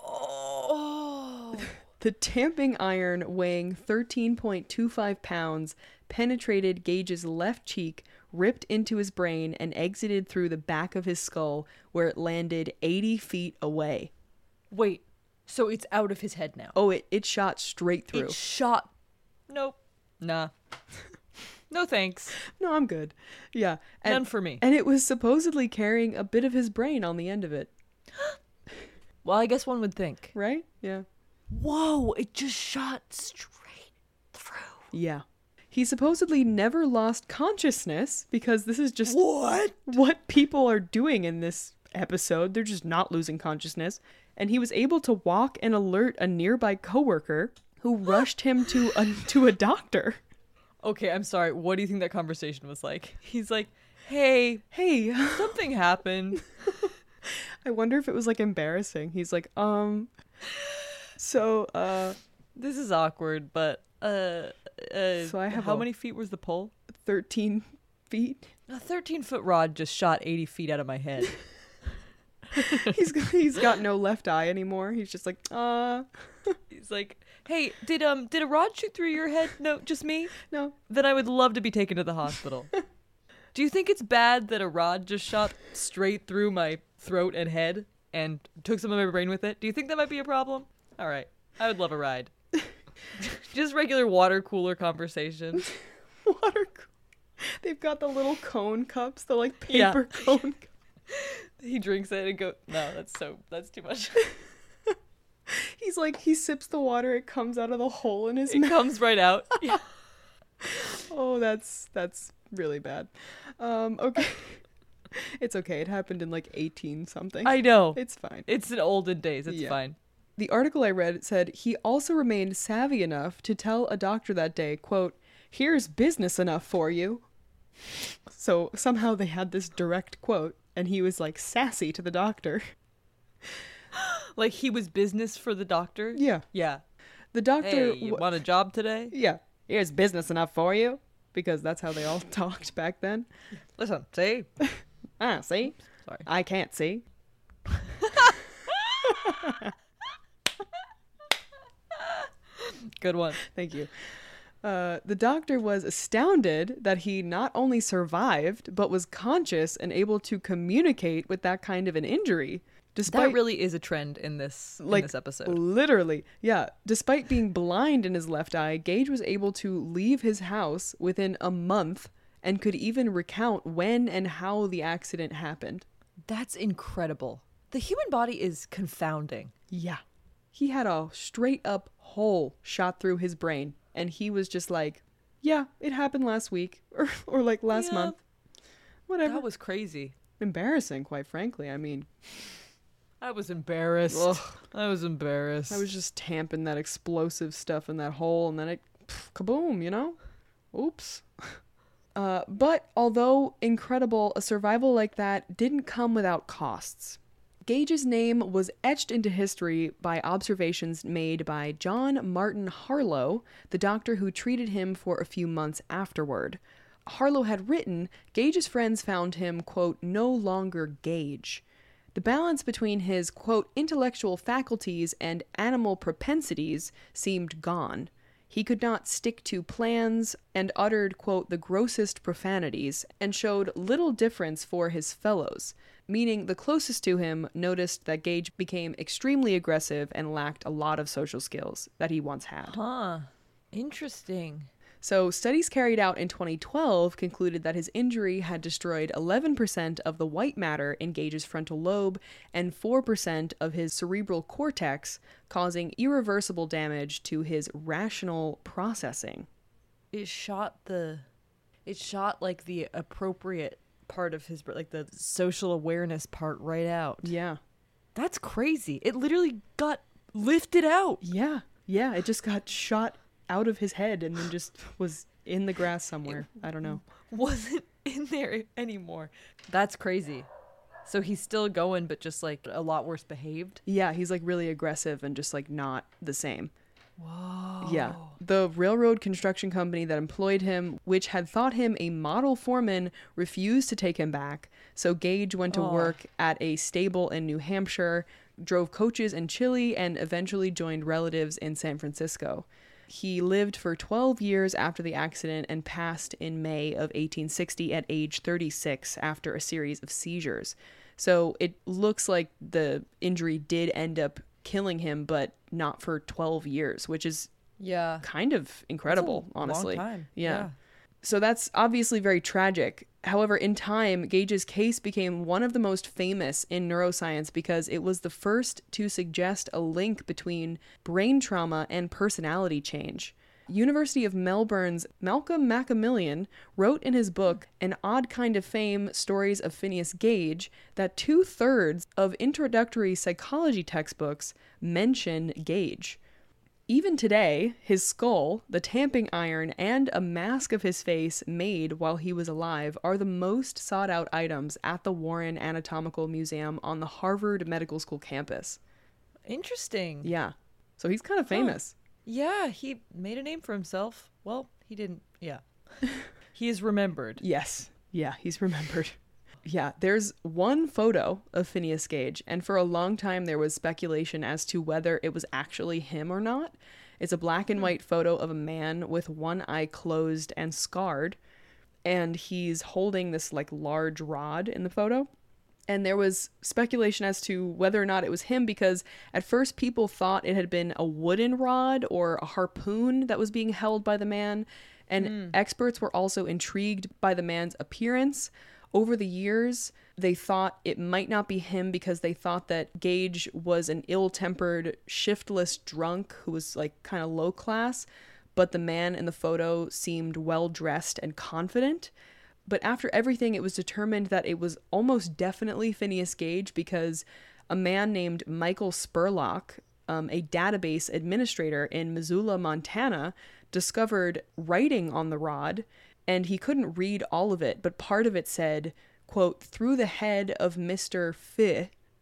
Oh. The tamping iron, weighing thirteen point two five pounds, penetrated Gage's left cheek, ripped into his brain, and exited through the back of his skull, where it landed eighty feet away. Wait, so it's out of his head now? Oh, it, it shot straight through. It shot. Nope. Nah. No thanks. No, I'm good. Yeah. And, None for me. And it was supposedly carrying a bit of his brain on the end of it. Well, I guess one would think. Right? Yeah. Whoa, it just shot straight through. Yeah. He supposedly never lost consciousness because this is just What? what people are doing in this episode. They're just not losing consciousness. And he was able to walk and alert a nearby coworker who rushed him to a, to a doctor. Okay, I'm sorry. What do you think that conversation was like? He's like, hey, Hey, something happened. I wonder if it was like embarrassing. He's like, um, so, uh, This is awkward, but, uh, uh So I have how a- many feet was the pole? thirteen feet. A thirteen foot rod just shot eighty feet out of my head. He's he's got no left eye anymore. He's just like, uh, He's like, hey, did um did a rod shoot through your head? No, just me? no. Then I would love to be taken to the hospital. Do you think it's bad that a rod just shot straight through my throat and head and took some of my brain with it? Do you think that might be a problem? All right. I would love a ride. Just regular water cooler conversation. Water. coo- They've got the little cone cups, the like Yeah. paper cone. cu- He drinks it and go, no, that's so, that's too much. He's like, he sips the water, it comes out of the hole in his It mouth. comes right out. Yeah. Oh, that's that's really bad. Um, okay. It's okay. It happened in like eighteen something. I know. It's fine. It's in olden days. It's Yeah. fine. The article I read said he also remained savvy enough to tell a doctor that day, quote, "Here's business enough for you." So somehow they had this direct quote, and he was like sassy to the doctor. Like he was business for the doctor? Yeah. Yeah. The doctor... Hey, you w- want a job today? yeah. Here's business enough for you. Because that's how they all talked back then. Listen, see? Ah, see? Sorry. I can't see. Good one. Thank you. Uh, the doctor was astounded that he not only survived, but was conscious and able to communicate with that kind of an injury. Despite, That really is a trend in this like, in this episode. literally, yeah. Despite being blind in his left eye, Gage was able to leave his house within a month and could even recount when and how the accident happened. That's incredible. The human body is confounding. Yeah. He had a straight up hole shot through his brain, and he was just like, yeah, it happened last week, or, or like last Yeah. month. Whatever. That was crazy. Embarrassing, quite frankly. I mean, I was embarrassed. Ugh. I was embarrassed. I was just tamping that explosive stuff in that hole, and then it, pff, kaboom, you know? Oops. Uh, but although incredible, a survival like that didn't come without costs. Gage's name was etched into history by observations made by John Martin Harlow, the doctor who treated him for a few months afterward. Harlow had written, Gage's friends found him, quote, no longer Gage. The balance between his, quote, intellectual faculties and animal propensities seemed gone. He could not stick to plans and uttered, quote, the grossest profanities and showed little difference for his fellows, meaning the closest to him noticed that Gage became extremely aggressive and lacked a lot of social skills that he once had. Huh. Interesting. So, studies carried out in twenty twelve concluded that his injury had destroyed eleven percent of the white matter in Gage's frontal lobe and four percent of his cerebral cortex, causing irreversible damage to his rational processing. It shot the... It shot, like, the appropriate part of his... Like, the social awareness part right out. Yeah. That's crazy. It literally got lifted out. Yeah. Yeah, it just got shot out of his head and then just was in the grass somewhere. I don't know. Wasn't in there anymore. That's crazy. So he's still going, but just like a lot worse behaved. Yeah, he's like really aggressive and just like not the same. Whoa. Yeah. The railroad construction company that employed him, which had thought him a model foreman, refused to take him back. So Gage went to Oh. work at a stable in New Hampshire, drove coaches in Chile, and eventually joined relatives in San Francisco. He lived for twelve years after the accident and passed in May of eighteen sixty at age thirty-six after a series of seizures. So it looks like the injury did end up killing him, but not for twelve years, which is Yeah. kind of incredible, That's a honestly. long time. Yeah. Yeah. So that's obviously very tragic. However, in time, Gage's case became one of the most famous in neuroscience because it was the first to suggest a link between brain trauma and personality change. University of Melbourne's Malcolm Macmillan wrote in his book, An Odd Kind of Fame, Stories of Phineas Gage, that two-thirds of introductory psychology textbooks mention Gage. Even today, his skull, the tamping iron, and a mask of his face made while he was alive are the most sought-out items at the Warren Anatomical Museum on the Harvard Medical School campus. Interesting. Yeah. So he's kind of famous. Yeah, he made a name for himself. Well, he didn't. Yeah. He is remembered. Yes. Yeah, he's remembered. Yeah, there's one photo of Phineas Gage, and for a long time there was speculation as to whether it was actually him or not. It's a black and white photo of a man with one eye closed and scarred, and he's holding this like large rod in the photo. And there was speculation as to whether or not it was him because at first people thought it had been a wooden rod or a harpoon that was being held by the man, and mm. experts were also intrigued by the man's appearance. Over the years, they thought it might not be him because they thought that Gage was an ill-tempered, shiftless drunk who was like kind of low class, but the man in the photo seemed well-dressed and confident. But after everything, it was determined that it was almost definitely Phineas Gage because a man named Michael Spurlock, um, a database administrator in Missoula, Montana, discovered writing on the rod, and he couldn't read all of it, but part of it said, quote, through the head of Mister Phi,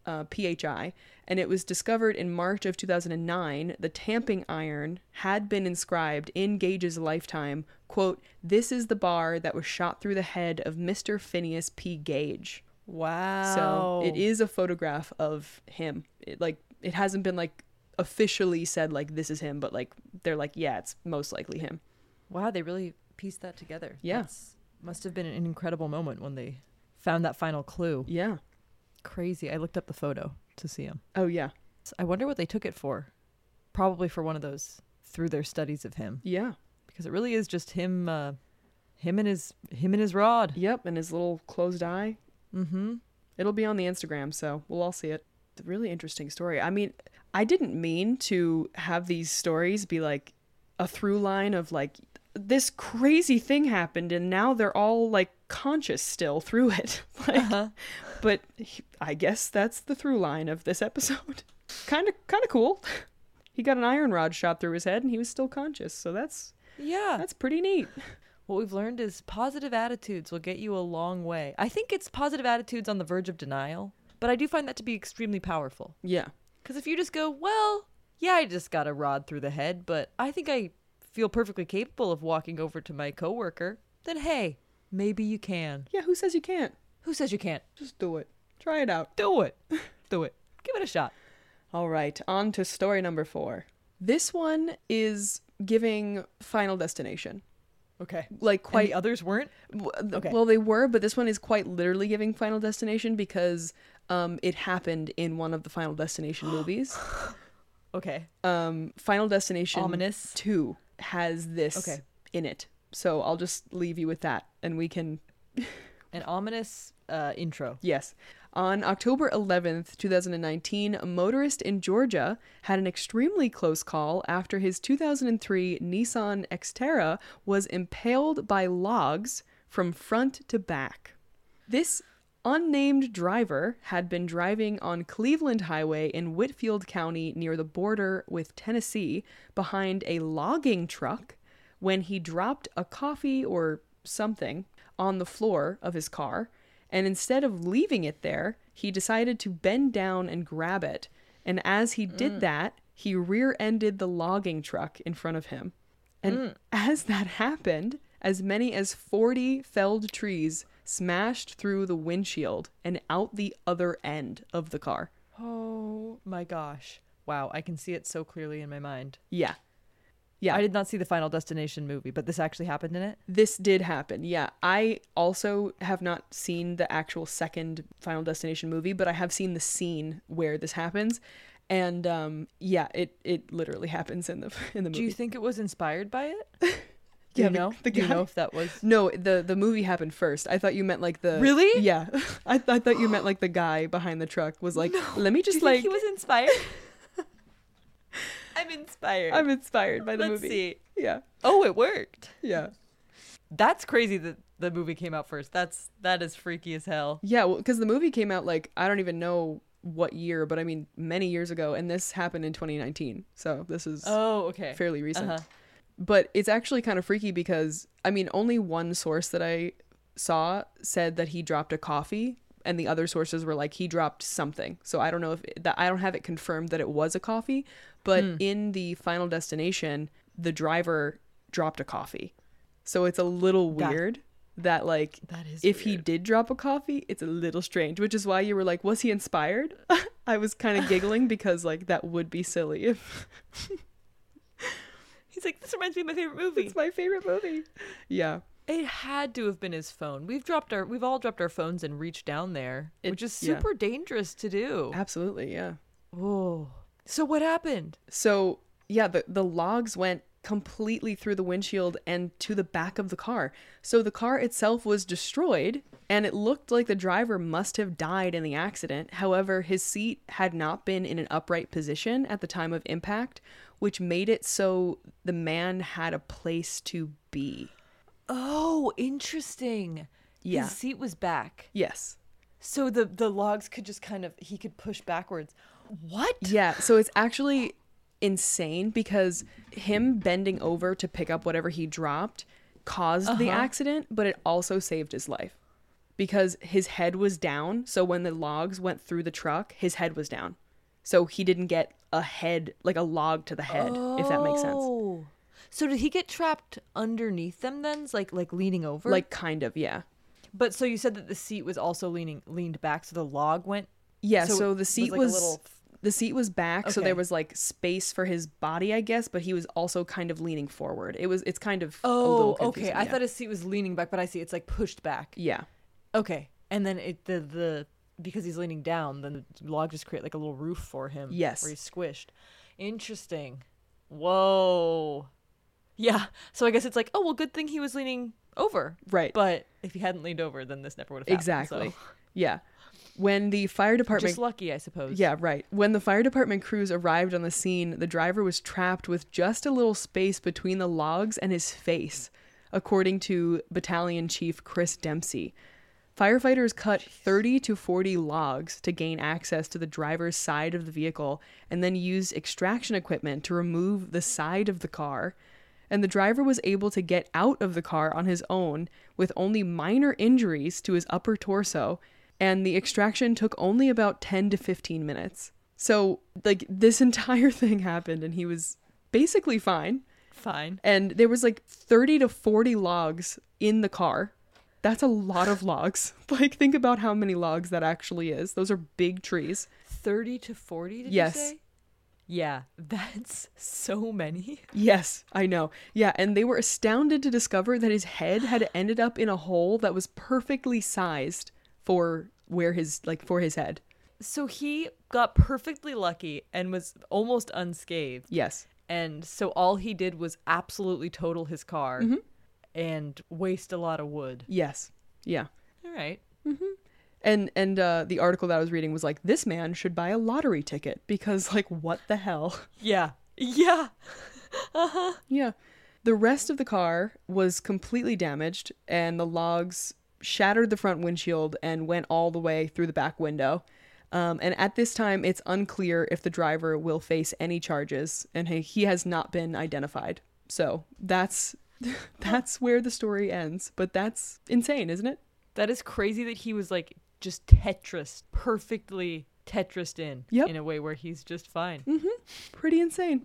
uh, P H I, and it was discovered in March of two thousand nine. The tamping iron had been inscribed in Gage's lifetime, quote, "This is the bar that was shot through the head of Mister Phineas P. Gage." Wow. So it is a photograph of him. It, like, it hasn't been like officially said like this is him, but like they're like, yeah, it's most likely him. Wow, they really pieced that together. Yeah. That's, must have been an incredible moment when they found that final clue. Yeah. Crazy. I looked up the photo to see him. Oh, yeah. So I wonder what they took it for. Probably for one of those through their studies of him. Yeah. Because it really is just him uh, him and his him and his rod. Yep, and his little closed eye. Mm-hmm. It'll be on the Instagram, so we'll all see it. It's a really interesting story. I mean, I didn't mean to have these stories be like a through line of like, this crazy thing happened and now they're all like conscious still through it. like, uh-huh. But he, I guess that's the through line of this episode. Kind of kind of cool. He got an iron rod shot through his head and he was still conscious, so that's yeah, that's pretty neat. What we've learned is positive attitudes will get you a long way. I think it's positive attitudes on the verge of denial, but I do find that to be extremely powerful. Yeah. Because if you just go, well, yeah, I just got a rod through the head, but I think I feel perfectly capable of walking over to my coworker, then hey, maybe you can. Yeah, who says you can't? Who says you can't? Just do it. Try it out. Do it. Do it. Give it a shot. All right, on to story number four. This one is giving Final Destination. Okay. Like quite. And the others weren't? Okay. Well, they were, but this one is quite literally giving Final Destination because um, it happened in one of the Final Destination movies. Okay. Um, Final Destination Ominous. two has this okay. in it. So I'll just leave you with that and we can... An ominous uh, intro. Yes. On October eleventh, twenty nineteen, a motorist in Georgia had an extremely close call after his two thousand three Nissan Xterra was impaled by logs from front to back. This unnamed driver had been driving on Cleveland Highway in Whitfield County near the border with Tennessee behind a logging truck when he dropped a coffee or something on the floor of his car. And instead of leaving it there, he decided to bend down and grab it. And as he did mm. that, he rear-ended the logging truck in front of him. And mm. as that happened, as many as forty felled trees smashed through the windshield and out the other end of the car. Oh my gosh. Wow, I can see it so clearly in my mind. Yeah. Yeah. I did not see the Final Destination movie, but this actually happened in it? This did happen, yeah. I also have not seen the actual second Final Destination movie, but I have seen the scene where this happens. And um, yeah, it, it literally happens in the in the movie. Do you think it was inspired by it? yeah, Do you know? The, the Do guy, you know if that was... No, the, the movie happened first. I thought you meant like the... Really? Yeah. I, I thought you meant like the guy behind the truck was like, no. let me just Do you like... think he was inspired? I'm inspired. I'm inspired by the Let's movie. see. Yeah. Oh, it worked. Yeah. That's crazy that the movie came out first. That's that is freaky as hell. Yeah, well, because the movie came out like I don't even know what year, but I mean many years ago, and this happened in twenty nineteen. So this is oh okay fairly recent. Uh-huh. But it's actually kind of freaky because I mean only one source that I saw said that he dropped a coffee. And the other sources were like, he dropped something. So I don't know if it, that I don't have it confirmed that it was a coffee, but mm. in the Final Destination, the driver dropped a coffee. So it's a little weird that, that like, that is if weird. he did drop a coffee, it's a little strange, which is why you were like, was he inspired? I was kind of giggling because like, that would be silly if... He's like, this reminds me of my favorite movie. It's my favorite movie. Yeah. It had to have been his phone. We've dropped our, we've all dropped our phones and reached down there, it, which is super yeah. dangerous to do. Absolutely, yeah. Oh, so what happened? So yeah, the the logs went completely through the windshield and to the back of the car. So the car itself was destroyed, and it looked like the driver must have died in the accident. However, his seat had not been in an upright position at the time of impact, which made it so the man had a place to be. Oh, interesting. Yeah. His seat was back. Yes. So the, the logs could just kind of, he could push backwards. What? Yeah. So it's actually insane because him bending over to pick up whatever he dropped caused uh-huh. the accident, but it also saved his life. because his head was down. So when the logs went through the truck, his head was down. So he didn't get a head, like a log to the head, oh. if that makes sense. So did he get trapped underneath them then? Like like leaning over? Like kind of, yeah. But so you said that the seat was also leaning leaned back, so the log went. Yeah, so, so the seat was, like, was, a little... the seat was back, okay. so there was like space for his body, I guess, but he was also kind of leaning forward. It was it's kind of oh, a little okay. confusing, I yeah. thought his seat was leaning back, but I see it's like pushed back. Yeah. Okay, and then it the the because he's leaning down, then the log just create like a little roof for him. Yes. Where he's squished. Interesting. Whoa. Yeah. So I guess it's like, oh well, good thing he was leaning over. Right. But if he hadn't leaned over, then this never would have happened. Exactly. So. Yeah. When the fire department... Just lucky, I suppose. Yeah, right. When the fire department crews arrived on the scene, the driver was trapped with just a little space between the logs and his face, according to Battalion Chief Chris Dempsey. Firefighters cut thirty to forty logs to gain access to the driver's side of the vehicle and then used extraction equipment to remove the side of the car. And the driver was able to get out of the car on his own with only minor injuries to his upper torso, and the extraction took only about ten to fifteen minutes. So, like, this entire thing happened and he was basically fine. Fine. And there was like thirty to forty logs in the car. That's a lot of logs. Like, think about how many logs that actually is. Those are big trees. thirty to forty, did yes. you say? Yeah, that's so many. Yes, I know. Yeah, and they were astounded to discover that his head had ended up in a hole that was perfectly sized for where his, like, for his head. So he got perfectly lucky and was almost unscathed. Yes. And so all he did was absolutely total his car Mm-hmm. and waste a lot of wood. Yes. Yeah. All right. Mm-hmm. And and uh, the article that I was reading was like, this man should buy a lottery ticket because, like, what the hell? Yeah. Yeah. uh-huh. Yeah. The rest of the car was completely damaged, and the logs shattered the front windshield and went all the way through the back window. Um, and at this time, it's unclear if the driver will face any charges, and he, he has not been identified. So that's that's where the story ends. But that's insane, isn't it? That is crazy that he was like just Tetris, perfectly Tetrised in, yep. in a way where he's just fine. Mm-hmm. Pretty insane.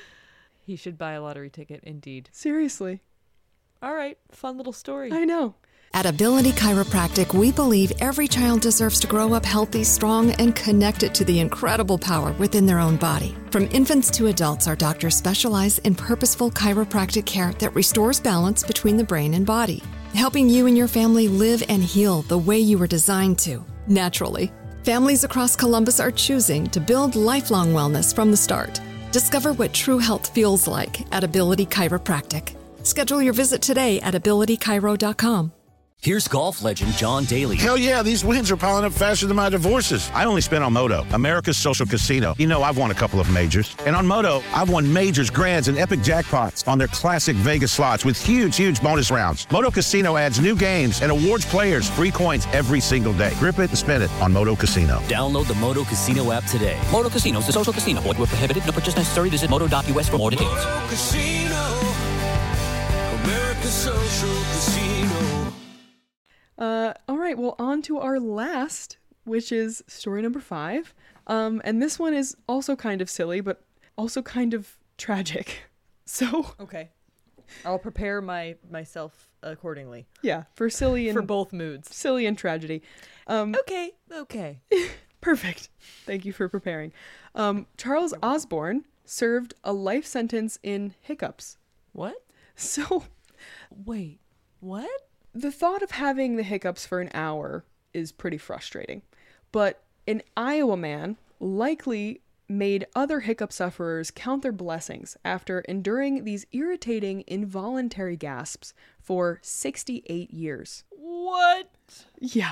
He should buy a lottery ticket, indeed. Seriously. All right, fun little story. I know. At Ability Chiropractic, we believe every child deserves to grow up healthy, strong, and connected to the incredible power within their own body. From infants to adults, our doctors specialize in purposeful chiropractic care that restores balance between the brain and body, helping you and your family live and heal the way you were designed to, naturally. Families across Columbus are choosing to build lifelong wellness from the start. Discover what true health feels like at Ability Chiropractic. Schedule your visit today at ability chiro dot com. Here's golf legend John Daly. Hell yeah, these wins are piling up faster than my divorces. I only spent on Moto, America's social casino. You know I've won a couple of majors. And on Moto, I've won majors, grands, and epic jackpots on their classic Vegas slots with huge, huge bonus rounds. Moto Casino adds new games and awards players free coins every single day. Grip it and spin it on Moto Casino. Download the Moto Casino app today. Moto Casino is a social casino. Void where prohibited. No purchase necessary. Visit moto dot u s for more details. Moto Casino, America's social casino. Uh, all right, well, on to our last, which is story number five. Um, and this one is also kind of silly, but also kind of tragic. So, Okay. I'll prepare my myself accordingly. yeah, for silly and For both moods. silly and tragedy. Um, Okay, okay. perfect. Thank you for preparing. Um, Charles Osborne served a life sentence in hiccups. What? So, Wait, what? the thought of having the hiccups for an hour is pretty frustrating, but an Iowa man likely made other hiccup sufferers count their blessings after enduring these irritating involuntary gasps for sixty-eight years. What? Yeah.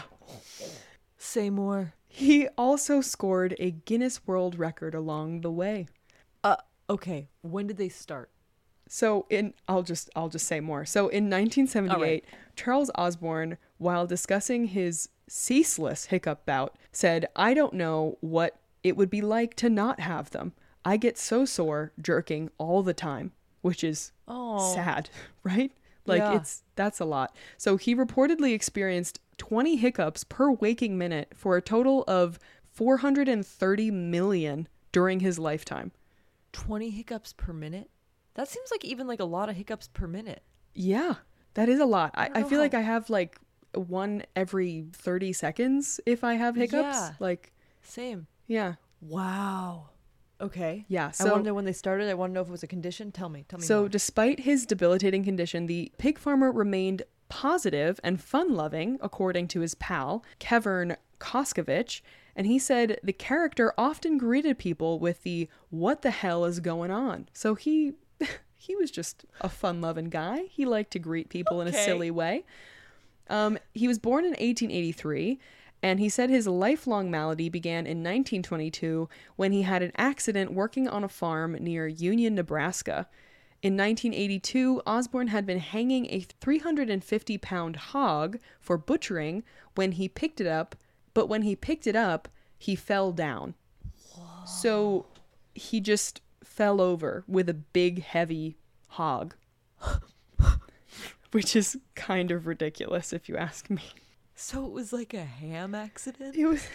Say more. He also scored a Guinness World Record along the way. Uh, okay. When did they start? So in I'll just I'll just say more. So in nineteen seventy-eight, Charles Osborne, while discussing his ceaseless hiccup bout, said, "I don't know what it would be like to not have them. I get so sore jerking all the time," which is Oh. sad, right? Like Yeah. it's that's a lot. So he reportedly experienced twenty hiccups per waking minute for a total of four hundred thirty million during his lifetime. twenty hiccups per minute? That seems like even like a lot of hiccups per minute. Yeah, that is a lot. I, don't I know feel how- like I have like one every thirty seconds if I have hiccups. Yeah. Like, Same. yeah. Wow. Okay. Yeah, I so- want to know when they started. I want to know if it was a condition. Tell me. Tell me So, more. despite his debilitating condition, the pig farmer remained positive and fun-loving, according to his pal, Kevern Koskovich, and he said the character often greeted people with the "what the hell is going on?" So he he was just a fun-loving guy. He liked to greet people in a Okay. silly way. Um, he was born in eighteen eighty-three, and he said his lifelong malady began in nineteen twenty-two when he had an accident working on a farm near Union, Nebraska. In nineteen eighty-two, Osborne had been hanging a three hundred fifty pound hog for butchering when he picked it up, but when he picked it up, he fell down. Whoa. So he just fell over with a big, heavy hog. Which is kind of ridiculous if you ask me. So it was like a ham accident? It was,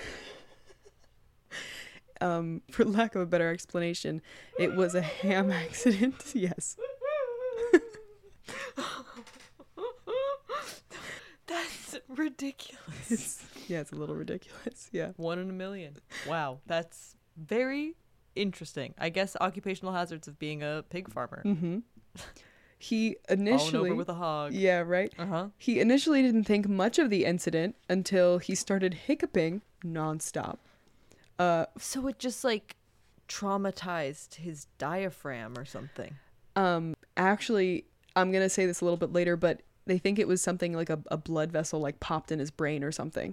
um, for lack of a better explanation, it was a ham accident. Yes. That's ridiculous. It's, yeah, it's a little ridiculous. Yeah. One in a million. Wow. That's very interesting. I guess occupational hazards of being a pig farmer. Mm-hmm. He Falling initially over with a hog. Yeah, right. Uh-huh. He initially didn't think much of the incident until he started hiccuping nonstop. Uh, So it just like traumatized his diaphragm or something. um, actually, I'm gonna say this a little bit later, but they think it was something like a, a blood vessel like popped in his brain or something.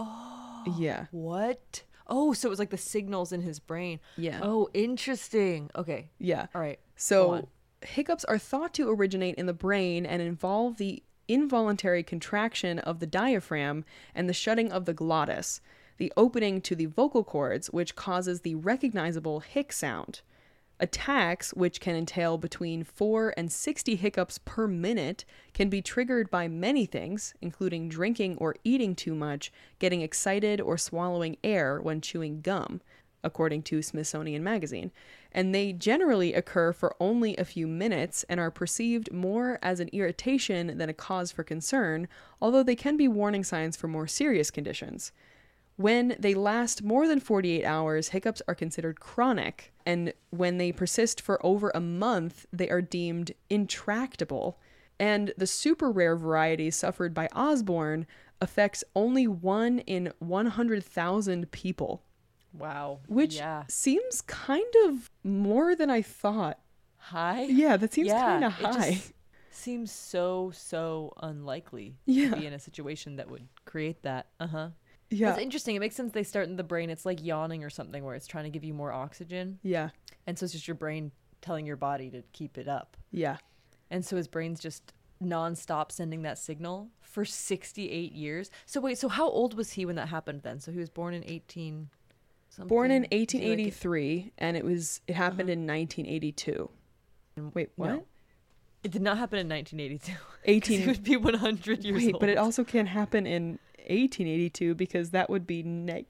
Oh. Yeah. What? Oh, so it was like the signals in his brain. Yeah. Oh, interesting. Okay. Yeah. All right. Go So on. hiccups are thought to originate in the brain and involve the involuntary contraction of the diaphragm and the shutting of the glottis, the opening to the vocal cords, which causes the recognizable hic sound. Attacks, which can entail between four and sixty hiccups per minute, can be triggered by many things, including drinking or eating too much, getting excited, or swallowing air when chewing gum, according to Smithsonian Magazine. And they generally occur for only a few minutes and are perceived more as an irritation than a cause for concern, although they can be warning signs for more serious conditions. When they last more than forty-eight hours, hiccups are considered chronic, and when they persist for over a month, they are deemed intractable. And the super rare variety suffered by Osborne affects only one in one hundred thousand people, Wow. which yeah. seems kind of more than I thought. High? Yeah, that seems Yeah, kind of it high. just seems so, so unlikely Yeah. to be in a situation that would create that. Uh-huh. Yeah, That's interesting. It makes sense they start in the brain. It's like yawning or something where it's trying to give you more oxygen. yeah, And so it's just your brain telling your body to keep it up. yeah. And so his brain's just nonstop sending that signal for sixty-eight years. So wait, so how old was he when that happened then? So he was born in eighteen something? Born in Is he like- eighteen eighty-three, and it was it happened in nineteen eighty-two. Wait, what? No. It did not happen in nineteen eighty-two. 'Cause eighteen He would be one hundred years Wait, old. but it also can't happen in eighteen eighty-two because that would be ne-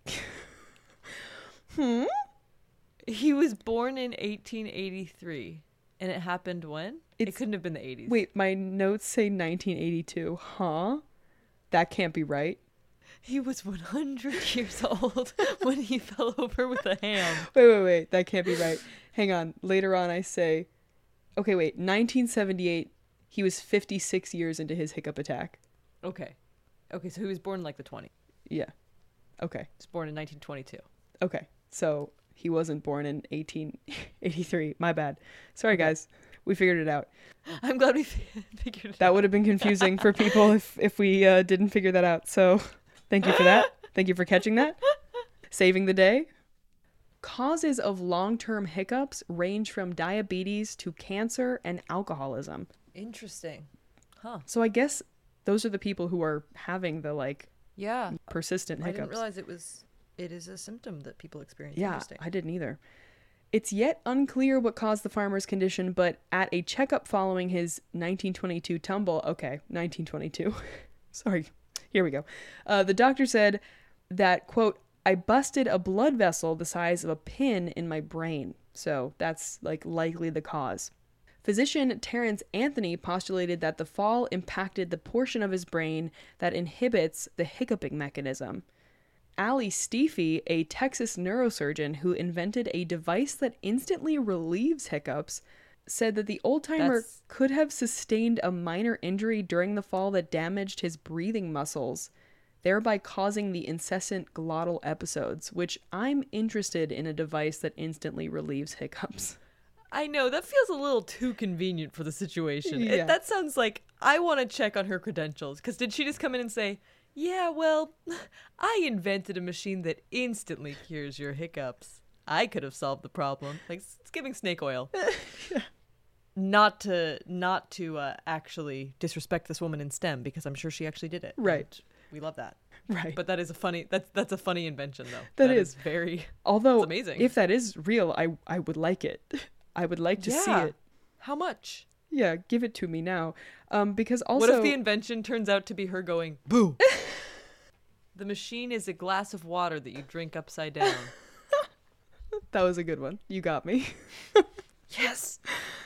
Hmm? He was born in eighteen eighty-three. And it happened when? it It's- couldn't have been the eighties. Wait, my notes say nineteen eighty-two. Huh? That can't be right. He was one hundred years old when he fell over with a ham. Wait, wait, wait. That can't be right. Hang on. Later on, I say, okay, wait. nineteen seventy-eight, he was fifty-six years into his hiccup attack. Okay. Okay, so he was born in like the twenties. Yeah. Okay. He was born in nineteen twenty-two. Okay. So he wasn't born in eighteen eighty-three. My bad. Sorry, guys. We figured it out. I'm glad we fi- figured it out. That would have been confusing for people if, if we uh, didn't figure that out. So thank you for that. Thank you for catching that. Saving the day. Causes of long-term hiccups range from diabetes to cancer and alcoholism. Interesting. Huh. So I guess those are the people who are having the like Yeah. persistent I hiccups. didn't realize it was it is a symptom that people experience. Yeah, Interesting. I didn't either. It's yet unclear what caused the farmer's condition, but at a checkup following his nineteen twenty-two tumble, okay, nineteen twenty-two, sorry, here we go. Uh, the doctor said that, quote, I busted a blood vessel the size of a pin in my brain. So that's like likely the cause. Physician Terence Anthony postulated that the fall impacted the portion of his brain that inhibits the hiccuping mechanism. Ali Stiefy, a Texas neurosurgeon who invented a device that instantly relieves hiccups, said that the old-timer That's- could have sustained a minor injury during the fall that damaged his breathing muscles, thereby causing the incessant glottal episodes, which I'm interested in a device that instantly relieves hiccups. I know, that feels a little too convenient for the situation. Yeah. It, that sounds like, I want to check on her credentials. Because did she just come in and say, yeah, well, I invented a machine that instantly cures your hiccups. I could have solved the problem. Like, it's giving snake oil. Yeah. Not to not to uh, actually disrespect this woman in STEM, because I'm sure she actually did it. Right. And we love that. Right. But that is a funny, that's that's a funny invention, though. That that is. is very, Although, it's amazing. if that is real, I, I would like it. I would like to see Yeah. it. How much? Yeah, give it to me now. Um, because also... What if the invention turns out to be her going, boo? The machine is a glass of water that you drink upside down. That was a good one. You got me. Yes.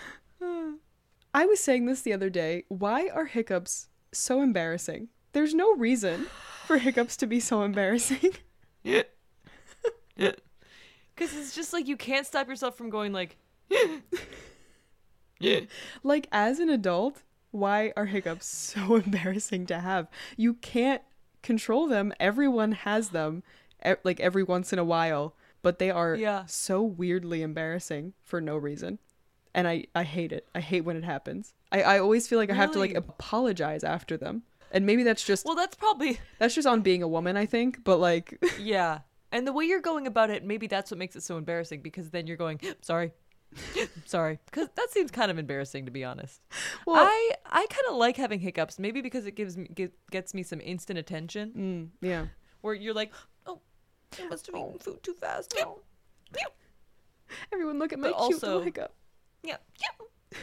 I was saying this the other day. Why are hiccups so embarrassing? There's no reason for hiccups to be so embarrassing. Yeah. Yeah. Because it's just like you can't stop yourself from going like, yeah. Like, as an adult, why are hiccups so embarrassing to have? You can't control them. Everyone has them, e- like every once in a while, but they are Yeah. so weirdly embarrassing for no reason. And I, I hate it. I hate when it happens. I, I always feel like I have to like Really? apologize after them. And maybe that's just Well, that's probably, that's just on being a woman, I think. But like, yeah. And the way you're going about it, maybe that's what makes it so embarrassing, because then you're going, sorry. Sorry. Because that seems kind of embarrassing, to be honest. well, I, I kind of like having hiccups, maybe because it gives me, get, gets me some instant attention, mm, yeah. where you're like, oh, I must have eaten food too fast. Everyone look at my But cute little also- hiccup. Yeah, yeah.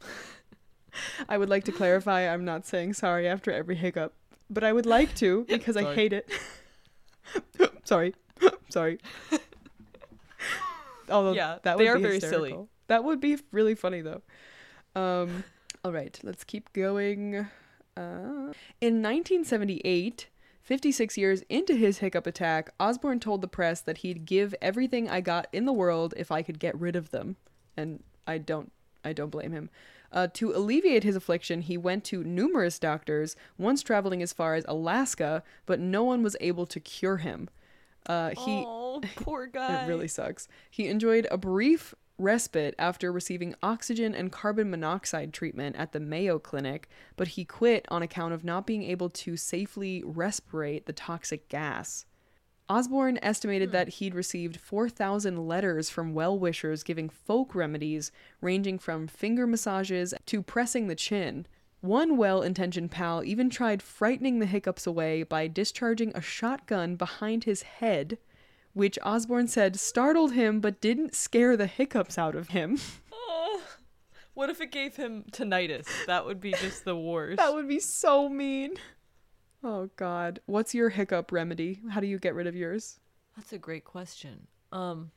I would like to clarify I'm not saying sorry after every hiccup, but I would like to because I Sorry. hate it. Sorry. Sorry. Although Yeah, that they would are be very hysterical. silly. That would be really funny though. Um all right, let's keep going. Uh, in nineteen seventy-eight, fifty-six years into his hiccup attack, Osborne told the press that he'd give everything I got in the world if I could get rid of them. And I don't I don't blame him. Uh, to alleviate his affliction, he went to numerous doctors, once traveling as far as Alaska, but no one was able to cure him. Uh, he Oh, poor guy. It really sucks. He enjoyed a brief respite after receiving oxygen and carbon monoxide treatment at the Mayo Clinic, but he quit on account of not being able to safely respirate the toxic gas. Osborne estimated that he'd received four thousand letters from well-wishers giving folk remedies ranging from finger massages to pressing the chin. One well-intentioned pal even tried frightening the hiccups away by discharging a shotgun behind his head, which Osborne said startled him but didn't scare the hiccups out of him. Oh, what if it gave him tinnitus? That would be just the worst. That would be so mean. Oh, God. What's your hiccup remedy? How do you get rid of yours? That's a great question. Um,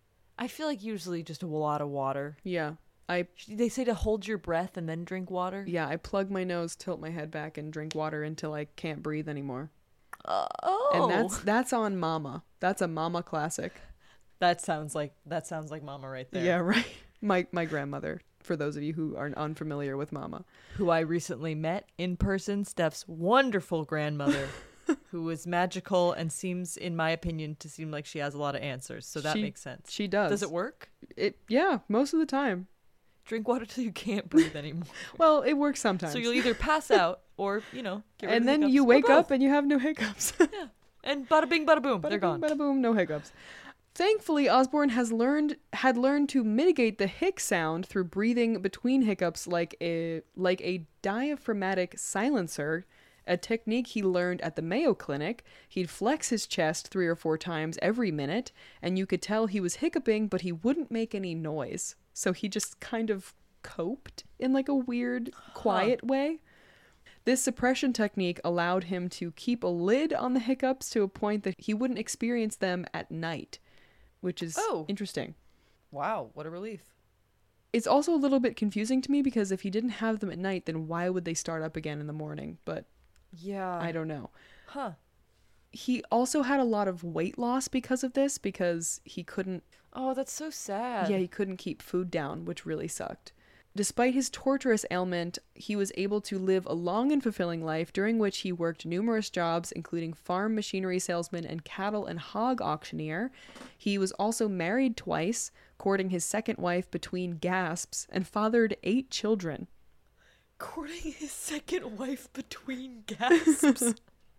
I feel like usually just a lot of water. Yeah. I They say to hold your breath and then drink water. yeah, I plug my nose, tilt my head back, and drink water until I can't breathe anymore. Uh, oh, And that's that's on Mama. That's a Mama classic. that sounds like that sounds like Mama right there. Yeah, right. My my grandmother, for those of you who are unfamiliar with Mama. Who I recently met in person, Steph's wonderful grandmother, who is magical and seems, in my opinion, to seem like she has a lot of answers. So that She- makes sense. She does. Does it work? It yeah, most of the time. Drink water till you can't breathe anymore. Well, it works sometimes. So you'll either pass out or, you know, get rid and of then hiccups, you or wake both. up and you have no hiccups. Yeah. And bada bing, bada boom, Bada they're boom, gone. Bada boom, no hiccups. Thankfully, Osborne has learned had learned to mitigate the hic sound through breathing between hiccups like a like a diaphragmatic silencer, a technique he learned at the Mayo Clinic. He'd flex his chest three or four times every minute, and you could tell he was hiccuping, but he wouldn't make any noise. So he just kind of coped in like a weird, quiet huh. way. This suppression technique allowed him to keep a lid on the hiccups to a point that he wouldn't experience them at night, which is oh. interesting. Wow, what a relief. It's also a little bit confusing to me because if he didn't have them at night, then why would they start up again in the morning? But yeah, I don't know. Huh. He also had a lot of weight loss because of this, because he couldn't... Oh, that's so sad. Yeah, he couldn't keep food down, which really sucked. Despite his torturous ailment, he was able to live a long and fulfilling life during which he worked numerous jobs, including farm machinery salesman and cattle and hog auctioneer. He was also married twice, courting his second wife between gasps, and fathered eight children. Courting his second wife between gasps?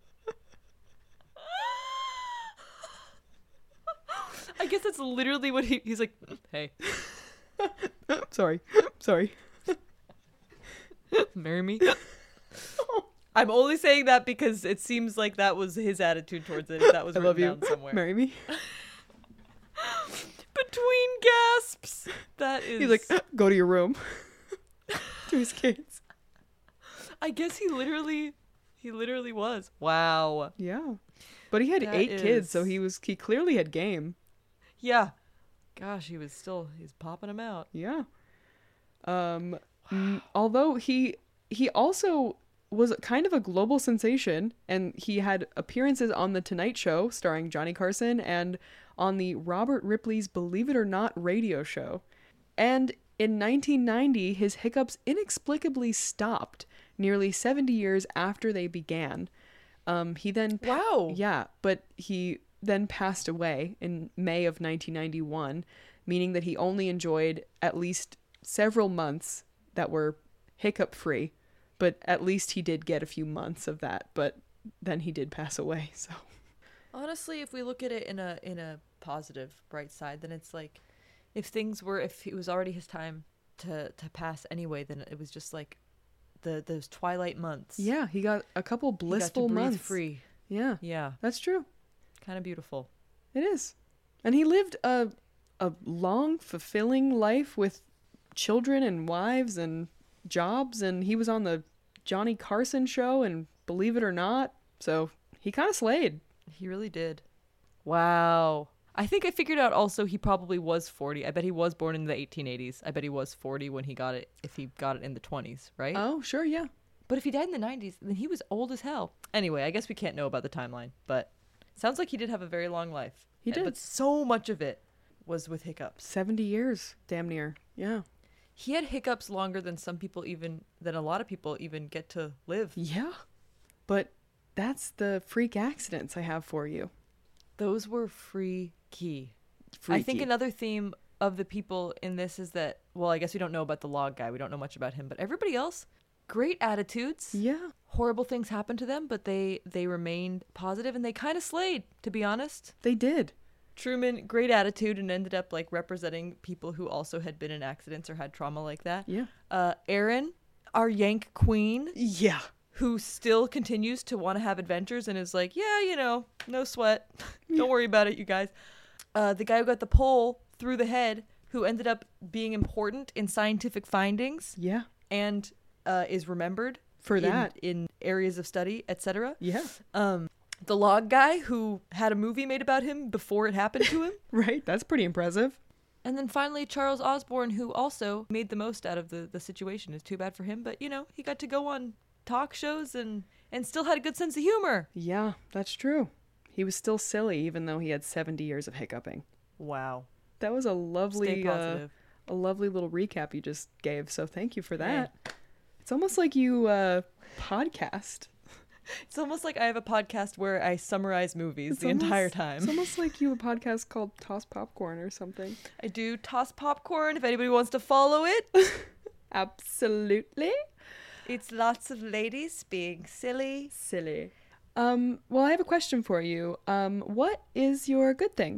I guess that's literally what he, he's like, hey. Sorry. Sorry. Marry me? I'm only saying that because it seems like that was his attitude towards it. If that was I written love you. down somewhere. Marry me? Between gasps. That is... He's like, go to your room. To his kids. I guess he literally... He literally was. Wow. Yeah. But he had That eight is... kids, so he was he clearly had game. Yeah. Gosh, he was still... He's popping them out. Yeah. Um, wow. Although he he also was kind of a global sensation, and he had appearances on The Tonight Show starring Johnny Carson and on the Robert Ripley's Believe It or Not radio show. And in nineteen ninety, his hiccups inexplicably stopped nearly seventy years after they began. Um, he then... Wow. Yeah, but he then passed away in May of nineteen ninety-one, meaning that he only enjoyed at least several months that were hiccup free, but at least he did get a few months of that, but then he did pass away. So honestly, if we look at it in a in a positive bright side, then it's like if things were if it was already his time to to pass anyway, then it was just like the those twilight months. Yeah, he got a couple blissful he got to breathe months free. Yeah. Yeah. That's true. Kind of beautiful. It is. And he lived a a long, fulfilling life with children and wives and jobs, and he was on the Johnny Carson show and Believe It or Not, so he kind of slayed. He really did. Wow. I think I figured out also he probably was forty. I bet he was born in the eighteen eighties. I bet he was forty when he got it, if he got it in the twenties, right? Oh, sure, yeah. But if he died in the nineties, then he was old as hell. Anyway, I guess we can't know about the timeline, but sounds like he did have a very long life. He did. But so much of it was with hiccups. seventy years, damn near. Yeah. He had hiccups longer than some people even, than a lot of people even get to live. Yeah. But that's the freak accidents I have for you. Those were freaky. Freaky. I think another theme of the people in this is that, well, I guess we don't know about the log guy. We don't know much about him, but everybody else, great attitudes. Yeah. Horrible things happened to them, but they, they remained positive and they kind of slayed, to be honest. They did. Truman, great attitude, and ended up like representing people who also had been in accidents or had trauma like that. Yeah. Uh, Erin, our Yank queen. Yeah. Who still continues to want to have adventures and is like, yeah, you know, no sweat. Don't worry about it, you guys. Uh, the guy who got the pole through the head, who ended up being important in scientific findings. Yeah. And uh, is remembered for in, that in areas of study, et cetera. Yeah. Um. The log guy who had a movie made about him before it happened to him. Right, that's pretty impressive. And then finally, Charles Osborne, who also made the most out of the, the situation. It's too bad for him, but, you know, he got to go on talk shows and, and still had a good sense of humor. Yeah, that's true. He was still silly, even though he had seventy years of hiccuping. Wow. That was a lovely, Stay positive. Uh, a lovely little recap you just gave, so thank you for that. Yeah. It's almost like you uh, podcast. It's almost like I have a podcast where I summarize movies it's the almost, entire time. It's almost like you have a podcast called Toss Popcorn or something. I do Toss Popcorn if anybody wants to follow it. Absolutely. It's lots of ladies being silly. Silly. Um, well, I have a question for you. Um, what is your good thing?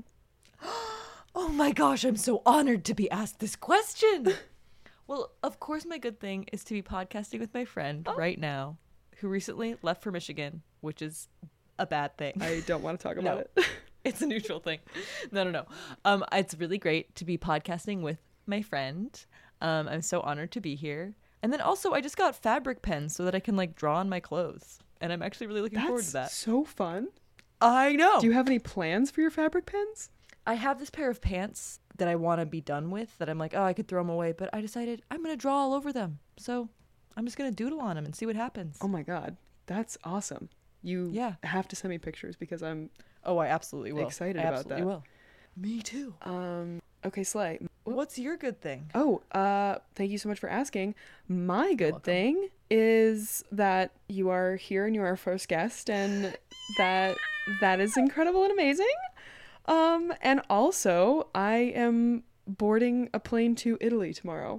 Oh my gosh, I'm so honored to be asked this question. Well, of course my good thing is to be podcasting with my friend oh. right now, who recently left for Michigan, which is a bad thing. I don't want to talk No. about it. It's a neutral thing. No, no, no. Um, it's really great to be podcasting with my friend. Um, I'm so honored to be here. And then also, I just got fabric pens so that I can like draw on my clothes, and I'm actually really looking forward to that. That's so fun. I know. Do you have any plans for your fabric pens? I have this pair of pants that I want to be done with. That I'm like, oh, I could throw them away, but I decided I'm gonna draw all over them. So I'm just gonna doodle on them and see what happens. Oh my god, that's awesome. You Yeah. have to send me pictures because I'm Oh, I absolutely will. excited I about absolutely that. will. Me too. Um, okay, Slay. What's your good thing? Oh, uh, thank you so much for asking. My good thing is that you are here and you are our first guest, and that that is incredible and amazing. Um, and also, I am boarding a plane to Italy tomorrow.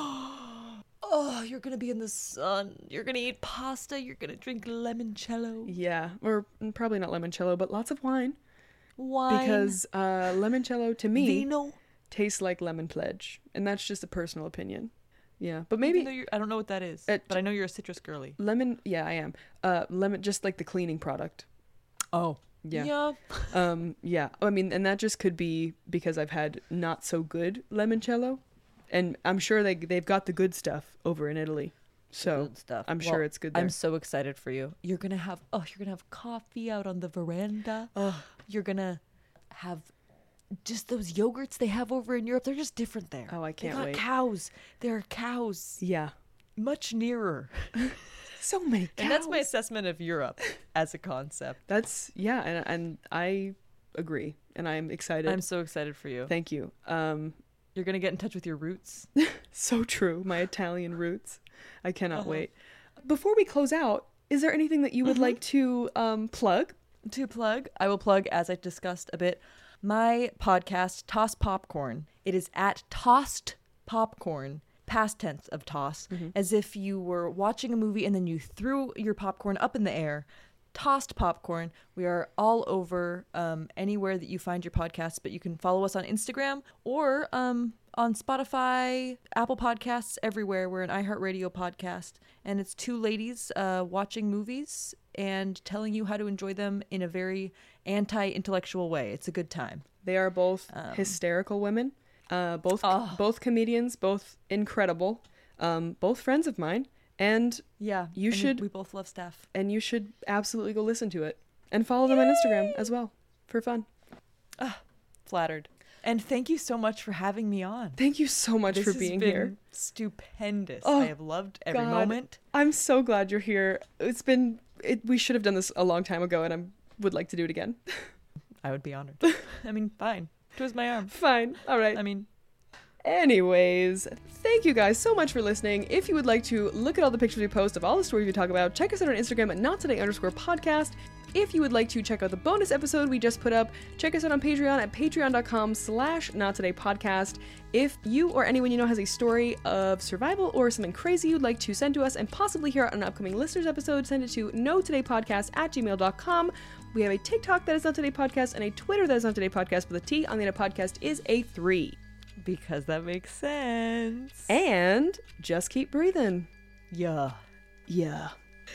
Oh, you're gonna be in the sun. You're gonna eat pasta. You're gonna drink limoncello. Yeah, or probably not limoncello, but lots of wine. Wine. Because uh, limoncello to me Vino. tastes like lemon pledge, and that's just a personal opinion. Yeah, but Maybe maybe I don't know what that is, Uh, but I know you're a citrus girly. lemon. Yeah, I am. Uh, lemon, just like the cleaning product. Oh. Yeah. Yeah. Um, yeah. I mean, and that just could be because I've had not so good limoncello, and I'm sure they they've got the good stuff over in Italy. So Good stuff. I'm Well, sure it's good there. I'm so excited for you. You're gonna have oh, you're gonna have coffee out on the veranda. Oh, you're gonna have just those yogurts they have over in Europe. They're just different there. Oh, I can't they got wait. Cows. There are cows. Yeah. Much nearer. So many cows. And that's my assessment of Europe as a concept. That's yeah, and and I agree, and I'm excited. I'm so excited for you. Thank you. Um, You're gonna get in touch with your roots. so true. My Italian roots. I cannot Uh-huh. wait. Before we close out, is there anything that you would Mm-hmm. like to um plug? To plug, I will plug, as I discussed a bit, my podcast, Toss Popcorn. It is at Tossed Popcorn, past tense of toss, as if you were watching a movie and then you threw your popcorn up in the air. Tossed Popcorn. We are all over um, anywhere that you find your podcasts, but you can follow us on Instagram or um, on Spotify, Apple Podcasts, everywhere. We're an iHeartRadio podcast, and it's two ladies uh, watching movies and telling you how to enjoy them in a very anti-intellectual way. It's a good time. They are both hysterical women. Uh, both Oh. both comedians, both incredible. Um, both friends of mine, and Yeah, You and should- We both love Steph. and you should absolutely go listen to it and follow them on Instagram as well for fun. Flattered. And thank you so much for having me on. Thank you so much This for has being been here. stupendous. Oh, I have loved every God. moment. I'm so glad you're here. It's been it, we should have done this a long time ago, and I would like to do it again. I would be honored. I mean, fine. Twist my arm. Fine. All right. I mean, Anyways, thank you guys so much for listening. If you would like to look at all the pictures we post of all the stories we talk about, check us out on Instagram at nottoday underscore podcast. If you would like to check out the bonus episode we just put up, check us out on Patreon at patreon.com slash nottodaypodcast. If you or anyone you know has a story of survival or something crazy you'd like to send to us and possibly hear on an upcoming listeners episode, send it to notodaypodcast at gmail dot com. We have a TikTok that is Not Today Podcast and a Twitter that is Not Today Podcast, but the T on the end of podcast is a three. because that makes sense. And just keep breathing. Yeah. Yeah.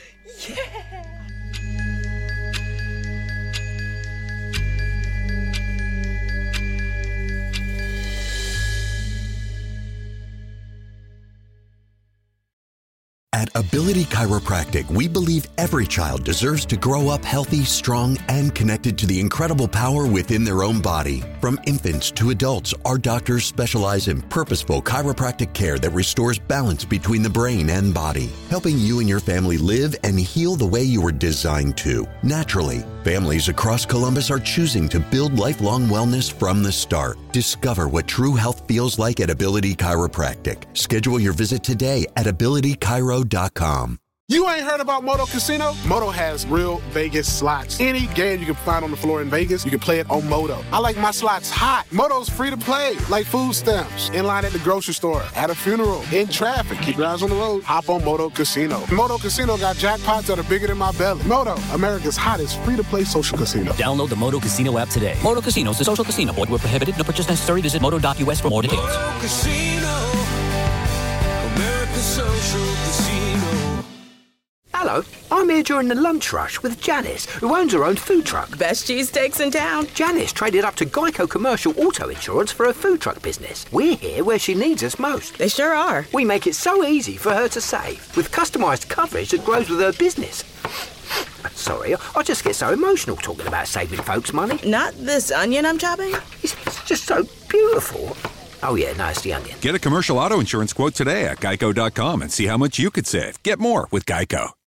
At Ability Chiropractic, we believe every child deserves to grow up healthy, strong, and connected to the incredible power within their own body. From infants to adults, our doctors specialize in purposeful chiropractic care that restores balance between the brain and body, helping you and your family live and heal the way you were designed to, naturally. Families across Columbus are choosing to build lifelong wellness from the start. Discover what true health feels like at Ability Chiropractic. Schedule your visit today at ability chiro dot com. You ain't heard about Moto Casino? Moto has real Vegas slots. Any game you can find on the floor in Vegas, you can play it on Moto. I like my slots hot. Moto's free to play, like food stamps, in line at the grocery store, at a funeral, in traffic. Keep your eyes on the road. Hop on Moto Casino. Moto Casino got jackpots that are bigger than my belly. Moto, America's hottest free-to-play social casino. Download the Moto Casino app today. Moto Casino is a social casino. Void where prohibited. No purchase necessary. Visit moto dot u s for more details. Moto Casino, America's social casino. Hello, I'm here during the lunch rush with Janice, who owns her own food truck. Best cheesesteaks in town. Janice traded up to Geico Commercial Auto Insurance for her food truck business. We're here where she needs us most. They sure are. We make it so easy for her to save, with customised coverage that grows with her business. Sorry, I just get so emotional talking about saving folks money. Not this onion I'm chopping? It's, it's just so beautiful. Oh yeah, no, it's the onion. Get a commercial auto insurance quote today at geico dot com and see how much you could save. Get more with Geico.